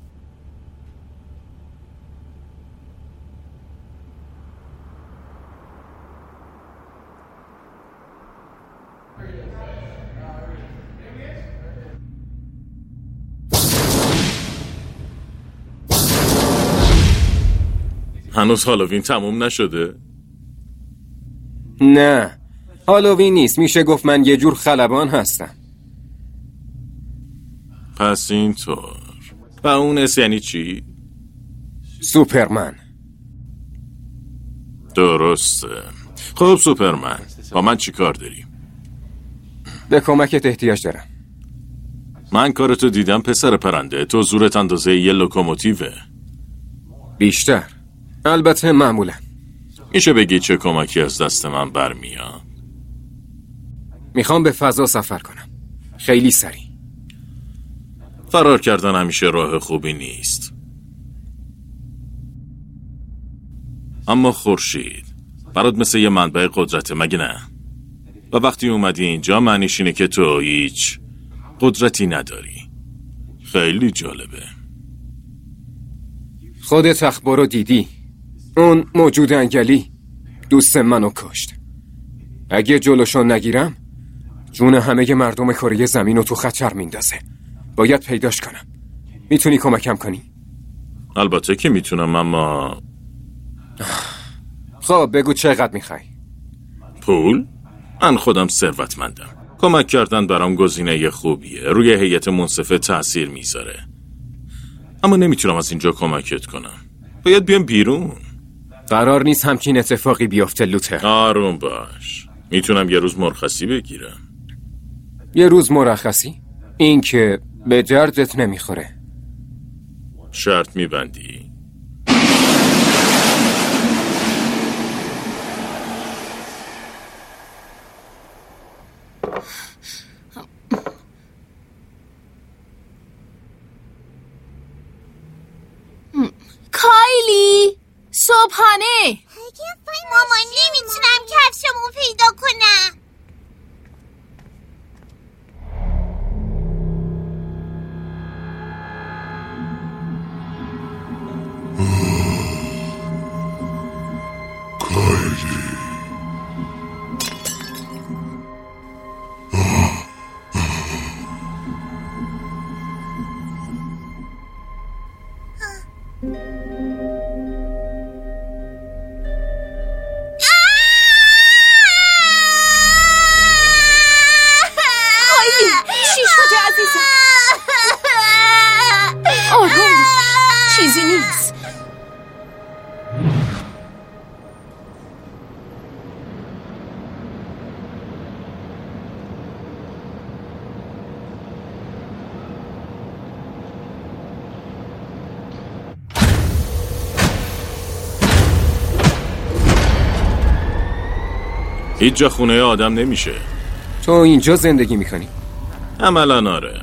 هنوز هالووین تموم نشده؟ نه، هالووین نیست. میشه گفت من یه جور خلبان هستم. پس اینطور. و اون اسم یعنی چی؟ سوپرمن. درسته. خب سوپرمن، با من چی کار داری؟ به کمکت احتیاج دارم. من کارتو دیدم پسر پرنده. تو زورت اندازه یه لوکوموتیوه. بیشتر. البته معمولا. میشه بگی چه کمکی از دست من برمیاد؟ میخوام به فضا سفر کنم. خیلی سریع. فرار کردن همیشه راه خوبی نیست. اما خورشید برات مثل یه منبع قدرته، مگه نه؟ و وقتی اومدی اینجا معنیش اینه که تو هیچ قدرتی نداری. خیلی جالبه. خودت اخبار رو دیدی. اون موجود انگلی دوست منو کشت. اگه جلوشو نگیرم جون همه مردم کره زمین رو تو خطر میندازه. باید پیداش کنم. میتونی کمکم کنی؟ البته که میتونم، اما خب بگو چقدر میخوای؟ پول؟ من خودم ثروتمندم. کمک کردن برام گزینه خوبیه. روی هیئت منصفه تأثیر میذاره. اما نمیتونم از اینجا کمکت کنم. باید بیام بیرون. قرار نیست همچین اتفاقی بیفته لوتر. آروم باش. میتونم یه روز مرخصی بگیرم. یه روز مرخصی؟ این که به دردت نمیخوره. شرط میبندی؟ کایلی صبحانه. مامان نمیتونم کفشمو پیدا کنم. کایلی چی شده عزیزم؟ آروم چیزی نیست. هیچ جا خونه آدم نمیشه. تو اینجا زندگی میکنی؟ عملاً آره.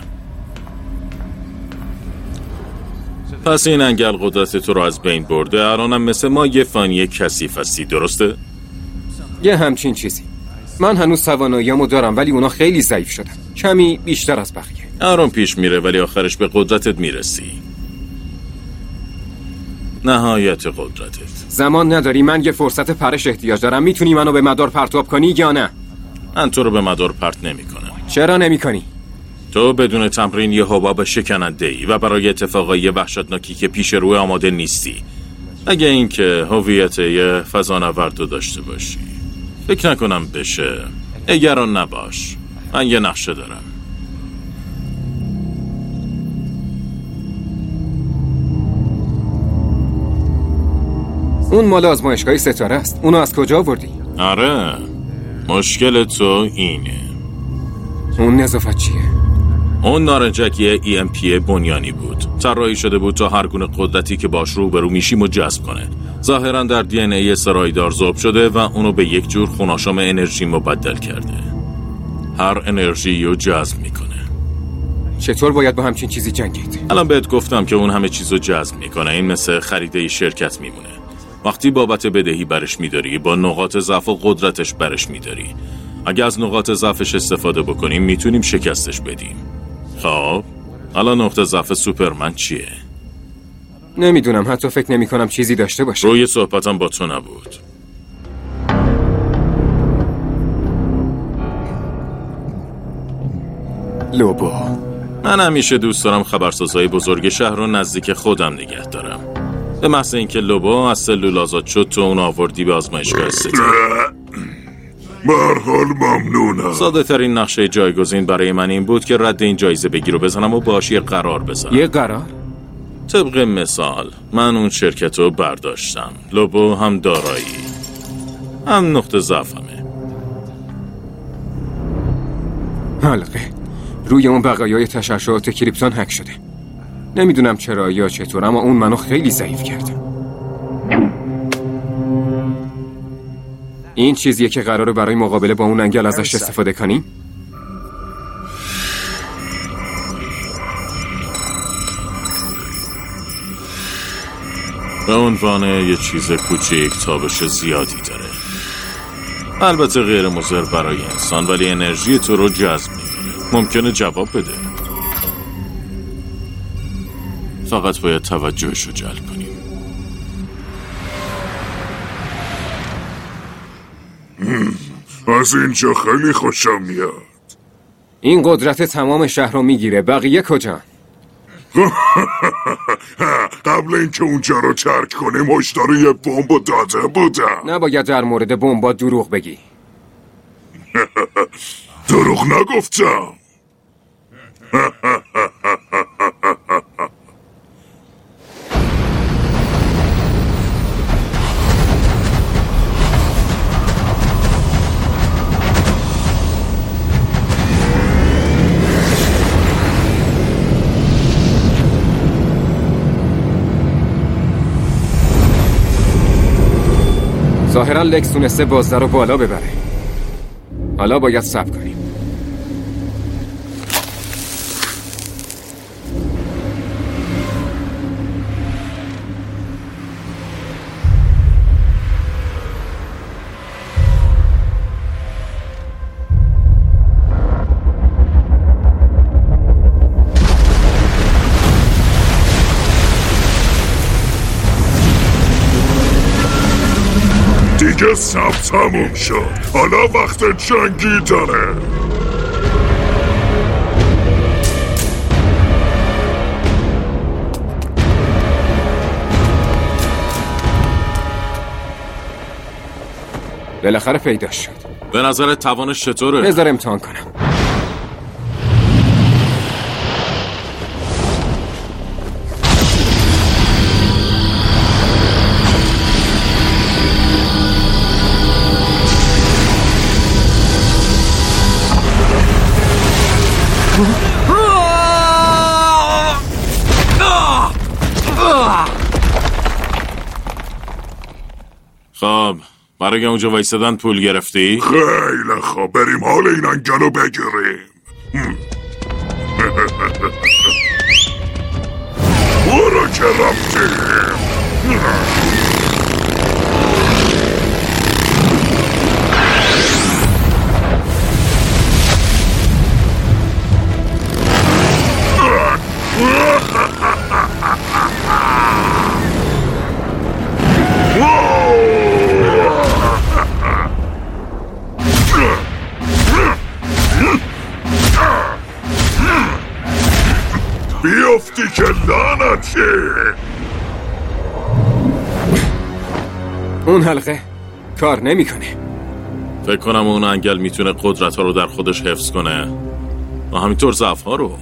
پس این انگل قدرت تو رو از بین برده. الانم مثل ما یه فانی کثیف هستی، درسته؟ یه همچین چیزی. من هنوز تواناییامو دارم ولی اونا خیلی ضعیف شدن. کمی بیشتر از بقیه. آروم پیش میره ولی آخرش به قدرتت میرسی. نهایت قدرتت. زمان نداری. من یه فرصت پرش احتیاج دارم. میتونی منو به مدار پرتاب کنی یا نه؟ من تو رو به مدار پرت نمی کنم. چرا نمی کنی؟ تو بدون تمرین یه حباب شکننده ای و برای اتفاقای وحشتناکی که پیش روی آماده نیستی. اگه این که هویت یه فضانورد رو داشته باشی. فکر نکنم بشه. نگران نباش. من یه نقشه دارم. اون مال آزمایشگاه ستاره است. اونو از کجا آوردی؟ آره. مشکل تو اینه. اون نظافت چیه؟ اون نارنجک یه ای ام پی بنیانی بود. طراحی شده بود تا هر گونه قدرتی که باش روبرو میشیم و جذب کنه. ظاهرا در دی ان ای سرایدار ذوب شده و اونو به یک جور خوناشام انرژی مبدل کرده. هر انرژی رو جذب میکنه. چطور باید با همچین چیزی جنگید؟ الان بهت گفتم که اون همه چیزو جذب میکنه. این مثل خریده شرکت میمونه. وقتی بابت بدهی برش میداری با نقاط ضعف و قدرتش برش میداری. اگه از نقاط ضعفش استفاده بکنیم میتونیم شکستش بدیم. خب الان نقطه ضعف سوپرمن چیه؟ نمیدونم. حتی فکر نمی کنم چیزی داشته باشه. روی صحبتم با تو نبود. لوبو. من همیشه دوست دارم خبرسازهای بزرگ شهر رو نزدیک خودم نگه دارم. به محض اینکه لوبو از سلول آزاد شد تو اون آوردی به آزمایشگاه ستاره. برحال ممنونم. ساده ترین نقشه جایگزین برای من این بود که رد این جایزه بگیر و بزنم و باهاش یه قرار بزنم. یه قرار؟ طبق مثال من اون شرکت رو برداشتم. لوبو هم دارایی هم نقطه ضعفمه. حلقه روی اون بقایای تشعشعات کریپتون هک شده. نمیدونم چرا یا چطور اما اون منو خیلی ضعیف کرد. این چیزیه که قراره برای مقابله با اون انگل ازش استفاده کنیم؟ به عنوان یه چیز کوچیک تابش زیادی داره. البته غیر مضر برای انسان ولی انرژی تو رو جذب میکنه. ممکنه جواب بده. فقط باید توجهش رو جلب کنیم. از اینجا خیلی خوشم میاد. این قدرت تمام شهر رو میگیره. بقیه کجا؟ قبل اینکه اونجا رو ترک کنه مشتری یه بمب داده بودم. نباید در مورد بمبا دروغ بگی. دروغ نگفتم. ظاهرا لکس تونسته بازده رو بالا ببره. حالا باید صبر کنیم. دیگه صبر تموم شد. حالا وقت جنگیدنه. بالاخره پیدا شد. به نظر توانش چطوره؟ بذار امتحان کنم. خب برای اونجا وایستدن پول گرفتی؟ خیلی خوب، بریم حال این انگلو بگیریم. برو که رفتیم. بیافتی که لعنتی. اون حلقه کار نمیکنه. فکر کنم اون انگل میتونه قدرت ها رو در خودش حفظ کنه و همینطور ضعف ها رو.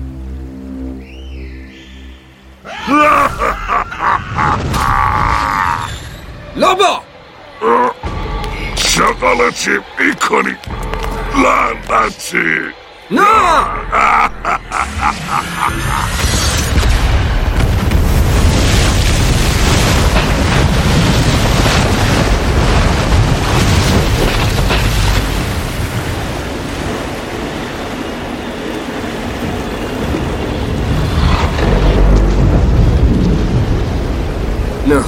لابا چه غلطی میکنی لعنتی؟ نه نه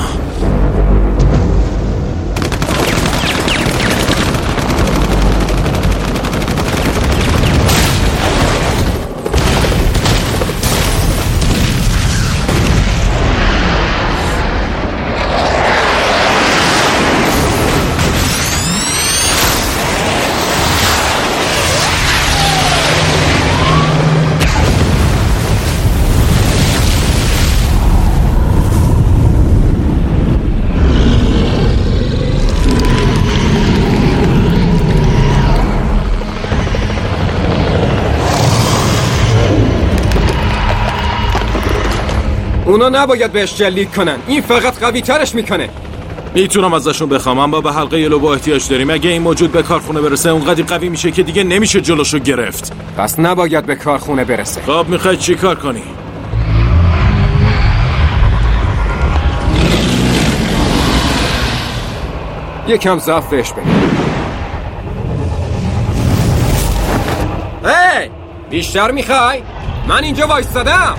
اونا نباید بهش جلیک کنن. این فقط قوی ترش میکنه. میتونم ازشون بخوام اما به حلقه لوبا احتیاج داریم. اگه این موجود به کارخونه برسه اونقدر قوی میشه که دیگه نمیشه جلوشو گرفت. پس نباید به کارخونه برسه. خب میخوای چی کار کنی؟ یکم ضعف بهش بده. هی بیشتر میخوای؟ من اینجا وایستادم.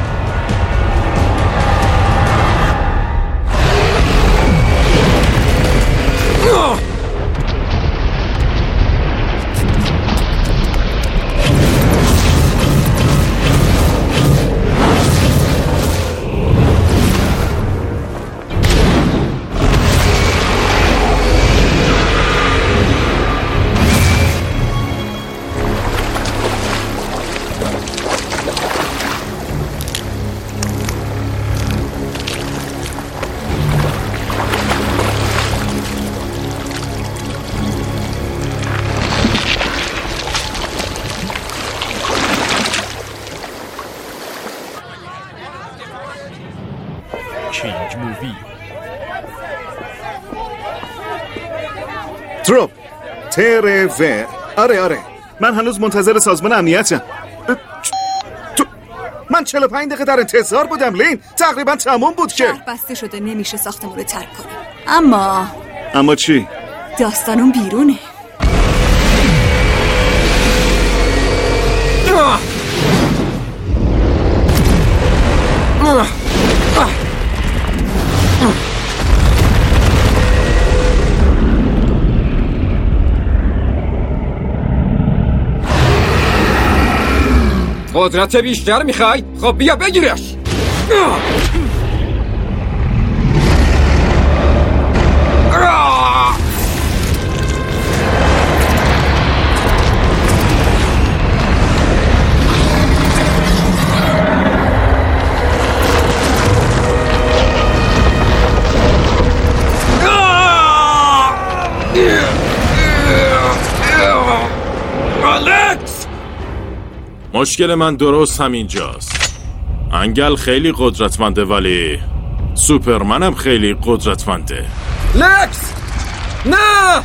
تروپ تره و آره آره من هنوز منتظر سازمان امنیتم. تو من چهل و پنج دقیقه در انتظار بودم لین. تقریبا تمام بود که بسته شده نمیشه ساختمون رو ترک کنیم. اما اما چی؟ داستان اون بیرونه. قدرت بیشتر میخوای؟ خب بیا بگیرش. الکس! مشکل من درست همینجاست. انگل خیلی قدرتمنده ولی سوپرمنم خیلی قدرتمنده. لکس! نه!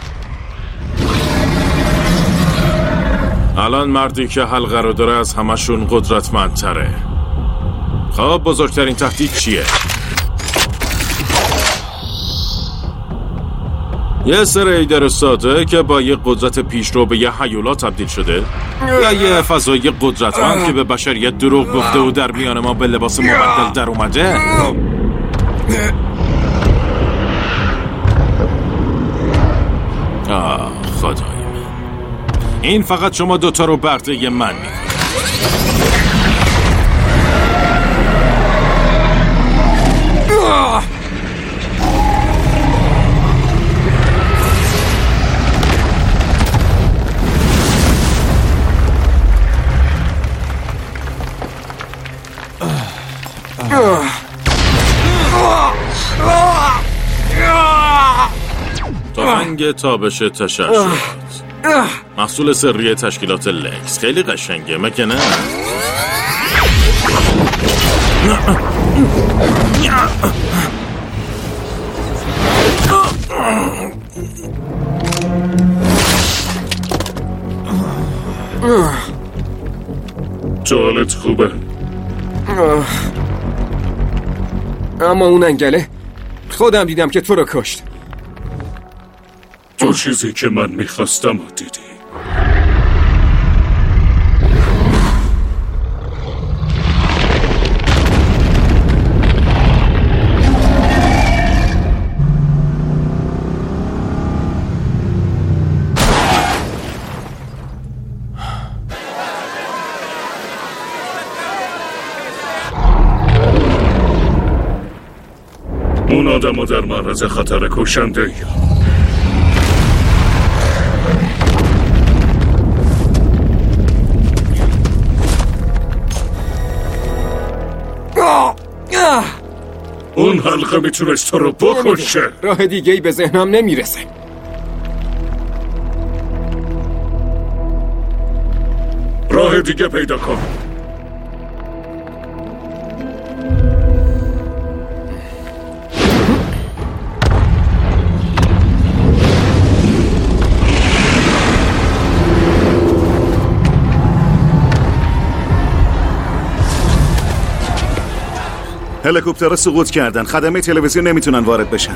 الان مردی که حلقه رو داره از همشون قدرتمندتره. خب بزرگترین تهدید چیه؟ یه سر ایدر ساده که با یه قدرت پیشرو به یه هیولا تبدیل شده، یا یه فضایی قدرتمند که به بشریت دروغ گفته و در میان ما به لباس مبدل در اومده. آه خدای من، این فقط شما دوتا رو برده من میکنه. تفنگ تابش تشعشعات، محصول سری تشکیلات لکس. خیلی قشنگه مگه نه؟ حالت خوبه؟ اما اون انگله خودم دیدم که تو رو کشت. تو چیزی که من میخواستم و دیدی. اون آدم ها در معرض خطر کشنده ای. اون حلقه میتونست تو رو بکشه. راه دیگه ای به ذهنم نمیرسه. راه دیگه پیدا کن. هلیکوپترها سقوط کردن. خدمه تلویزیون نمیتونن وارد بشن.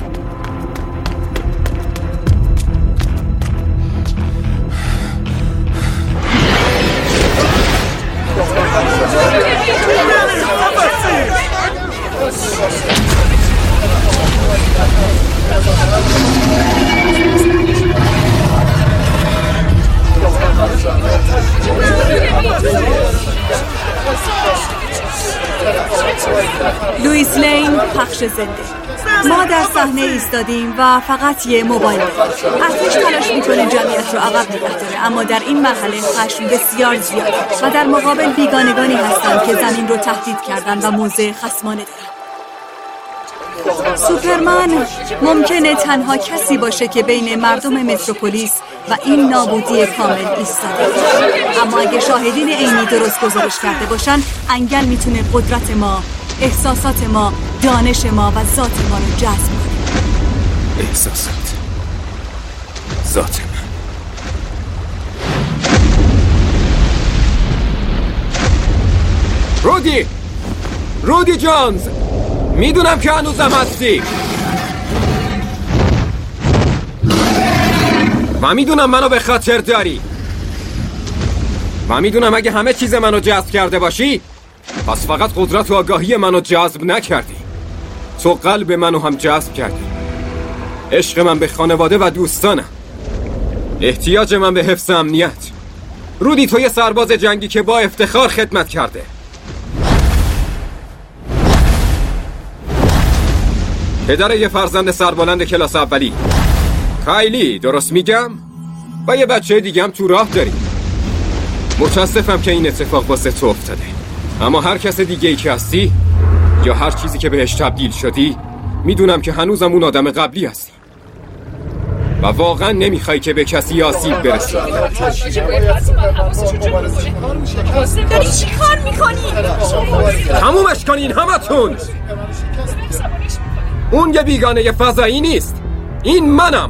لوئیس لین، پخش زنده. ما در صحنه ایستادیم و فقط یه موبایل داریم. ارتش تلاش میکنه جمعیت رو عقب نگه داره، اما در این مرحله خشم بسیار زیاده و در مقابل بیگانگانی هستند که زمین رو تهدید کردن و موضع خصمانه دارن. سوپرمن ممکنه تنها کسی باشه که بین مردم متروپولیس و این نابودی کامل ایستاده، اما اگه شاهدین عینی درست گزارش کرده باشن، انگل میتونه قدرت ما، احساسات ما، دانش ما و ذات ما رو جذب کنه. احساسات، ذات من. رودی رودی جونز، میدونم که هنوزم هستی. و میدونم منو به خاطر داری و میدونم اگه همه چیز منو جذب کرده باشی پس فقط قدرت و آگاهی منو جذب نکردی، تو قلب منو هم جذب کردی. عشق من به خانواده و دوستانم، احتیاج من به حفظ امنیت. رودی تو یه سرباز جنگی که با افتخار خدمت کرده. پدر یه فرزند سربلند کلاس اولی، کایلی، درست میگم؟ و یه بچه دیگه هم تو راه داری. متاسفم که این اتفاق واسه تو افتاده، اما هر کس دیگه ای که هستی یا هر چیزی که بهش تبدیل شدی، میدونم که هنوزم اون آدم قبلی هستی و واقعا نمیخوای که به کسی آسیب برسه. داری چی کار میکنی؟ تمومش کنین همتون. اون یه بیگانه فضایی نیست، این منم.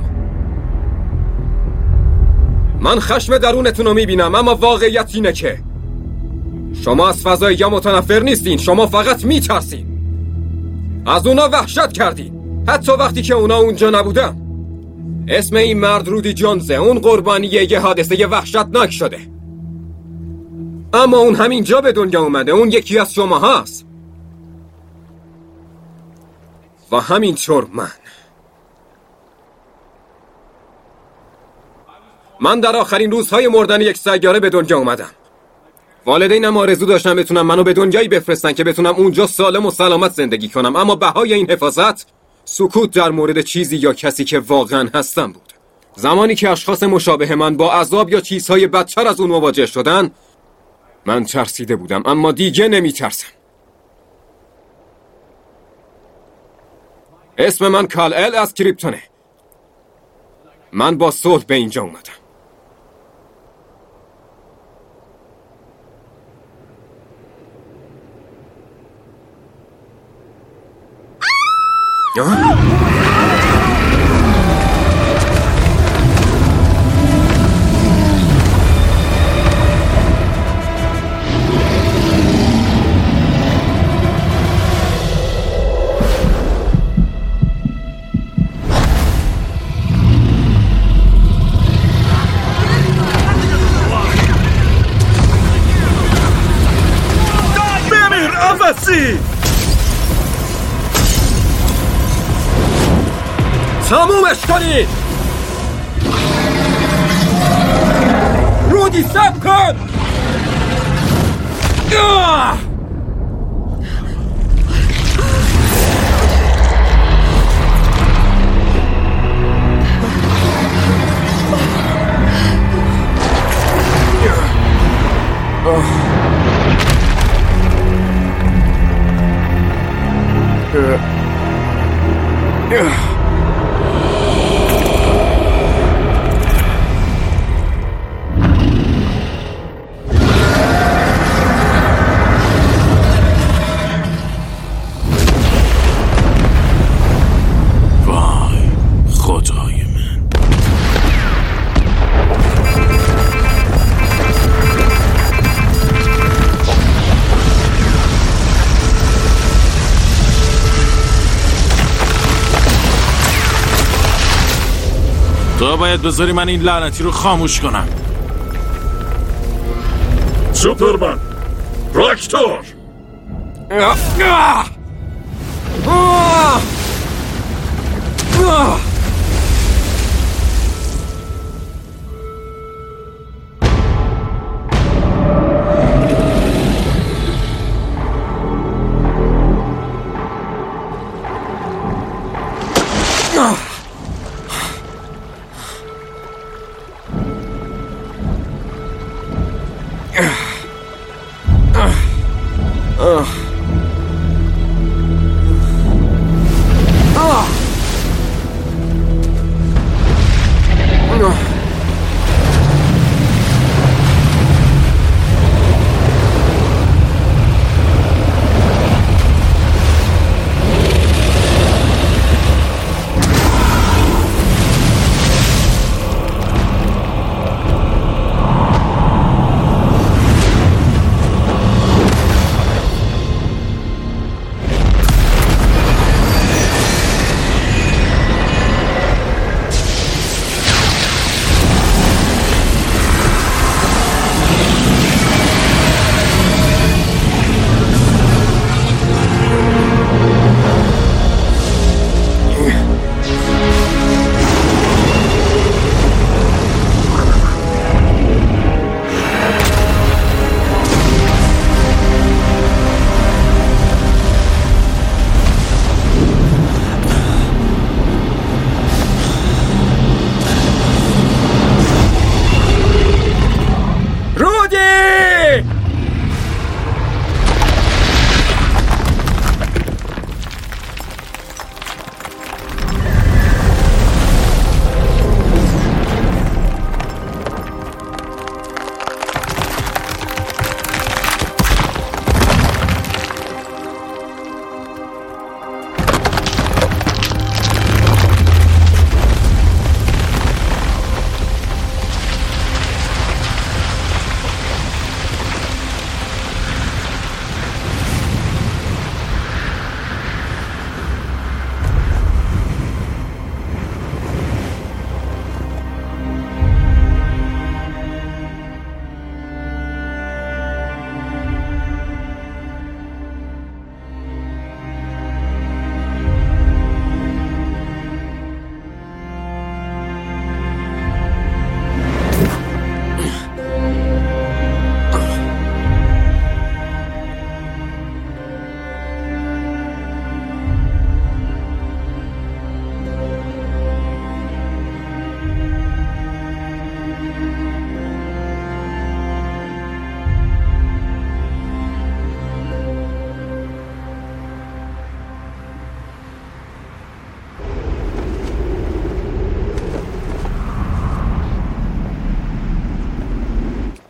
من خشم درونتون رو میبینم، اما واقعیت اینه که شما از فضایی یا متنفر نیستین، شما فقط میترسین. از اونا وحشت کردین، حتی وقتی که اونا اونجا نبودن. اسم این مرد رودی جونزه، اون قربانی یه حادثه وحشتناک شده، اما اون همینجا به دنیا اومده. اون یکی از شما هست و همینطور من. من در آخرین روزهای مردن یک سیاره به دنیا اومدم. والدینم آرزو داشتن بتونم منو به دنیایی بفرستن که بتونم اونجا سالم و سلامت زندگی کنم، اما بهای این حفاظت سکوت در مورد چیزی یا کسی که واقعا هستم بود. زمانی که اشخاص مشابه من با عذاب یا چیزهای بدتر از اون مواجه شدن، من ترسیده بودم، اما دیگه نمی ترسم. اسم من کال ال از کریپتونه. من با صلح به اینجا اومدم. بمیر افسی! تمومش کنید! رودی سب کن! آه! تو باید بذاری من این لعنتی رو خاموش کنم. سوپرمن، راکتور. آه! آه! آه! آه!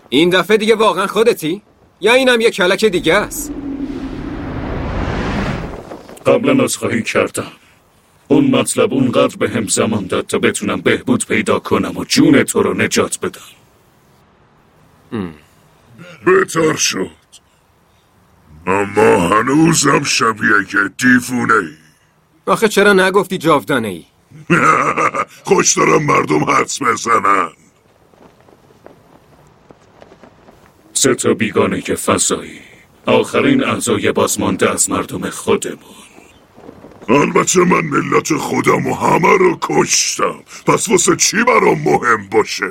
این دفعه دیگه واقعا خودتی؟ یا اینم یه کلک دیگه است؟ قبلا عذرخواهی کردم. اون مطلب اونقدر به هم زمان داد تا بتونم بهبود پیدا کنم و جون تو رو نجات بدم. بهتر شد، اما هنوزم شبیه که دیوونه ای. آخه چرا نگفتی جاودانه ای؟ خوش دارم مردم حدس بزنن. سه تا بیگانه که فضایی، آخرین اعضای بازمانده از مردم خودمون. البته من ملت خودم و همه رو کشتم، پس واسه چی برام مهم باشه؟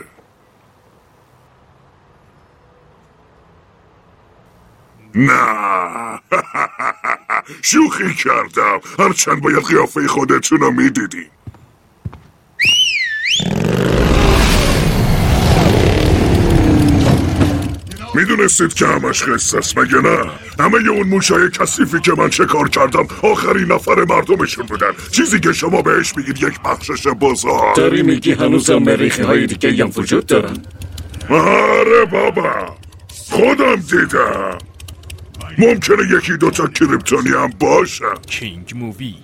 نه شوخی کردم، هرچند باید قیافه خودتون رو میدیدیم. میدونستید که همش قصه است مگه نه؟ همه اون موشای کثیفی که من شکار کردم آخرین نفر مردمشون بودن، چیزی که شما بهش میگید یک بخشش بزرگ. داری میگی هنوزم مریخی های دیگه هم وجود دارن؟ آره بابا، خودم دیدم. ممکنه یکی دوتا کریپتونی هم باشه. کینگ مووی.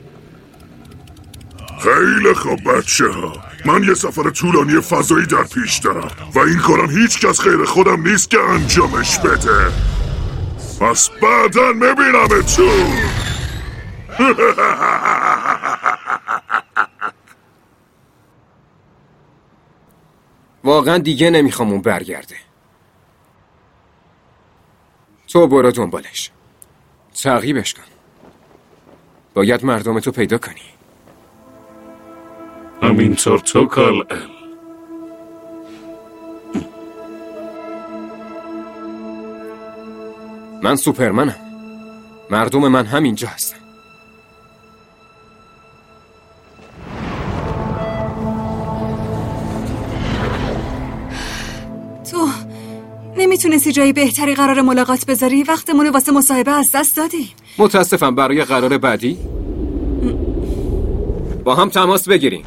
خیلی خوب بچه ها، من یه سفر طولانی فضایی در پیش دارم و این کارم هیچ کس غیر خودم نیست که انجامش بده. پس بعداً میبینم تو. واقعا دیگه نمیخوام اون برگرده. تو برو دنبالش، تعقیبش کن. باید مردم تو پیدا کنی. همینطور تو کال ال. من سوپرمنم. مردم من همینجا هستن. تو نمیتونستی جایی بهتری قرار ملاقات بذاری؟ وقتمونو واسه مصاحبه از دست دادیم. متاسفم. برای قرار بعدی با هم تماس بگیریم.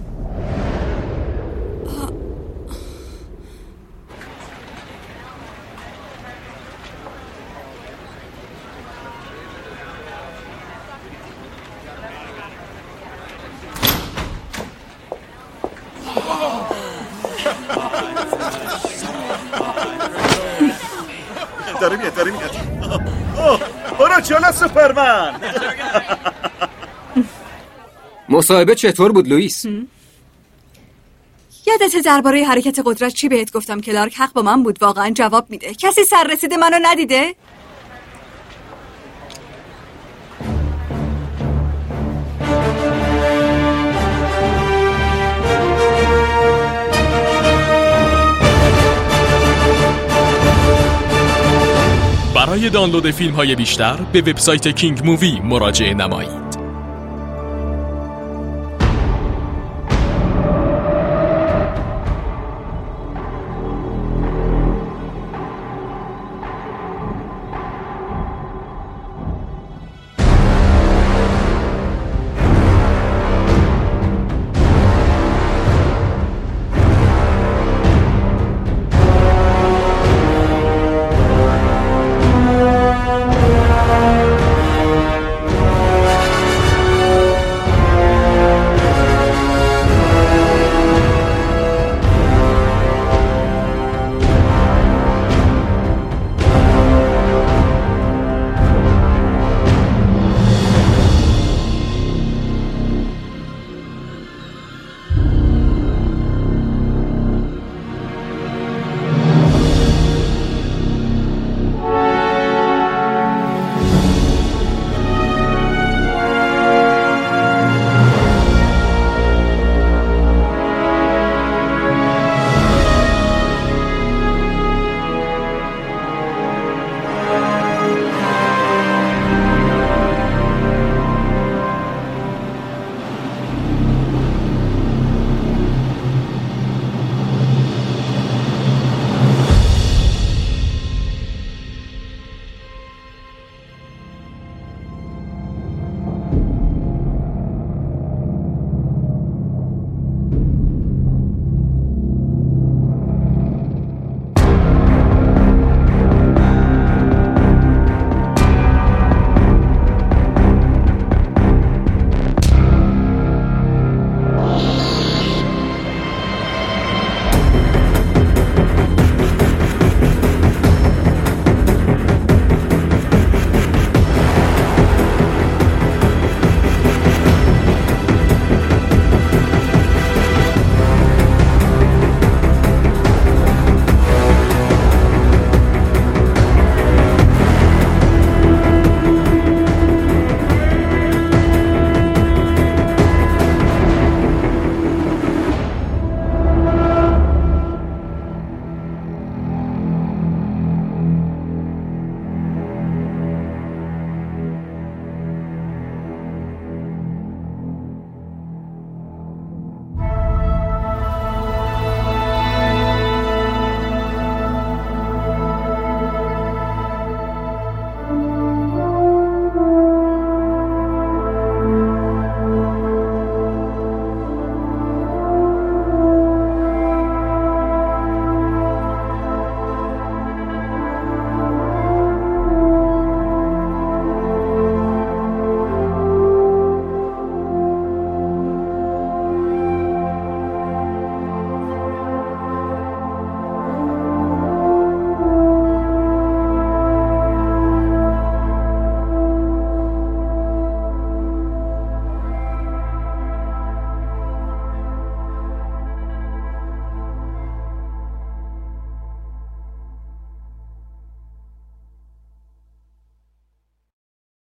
داره میاد داره میاد. برو جلو سوپرمن. مصاحبه چطور بود لوئیس؟ یادت درباره حرکت قدرت چی بهت گفتم کلارک؟ حق با من بود، واقعا جواب میده. کسی سر رسیده منو ندیده؟ برای دانلود فیلم های بیشتر به وبسایت کینگ مووی مراجعه نمایید.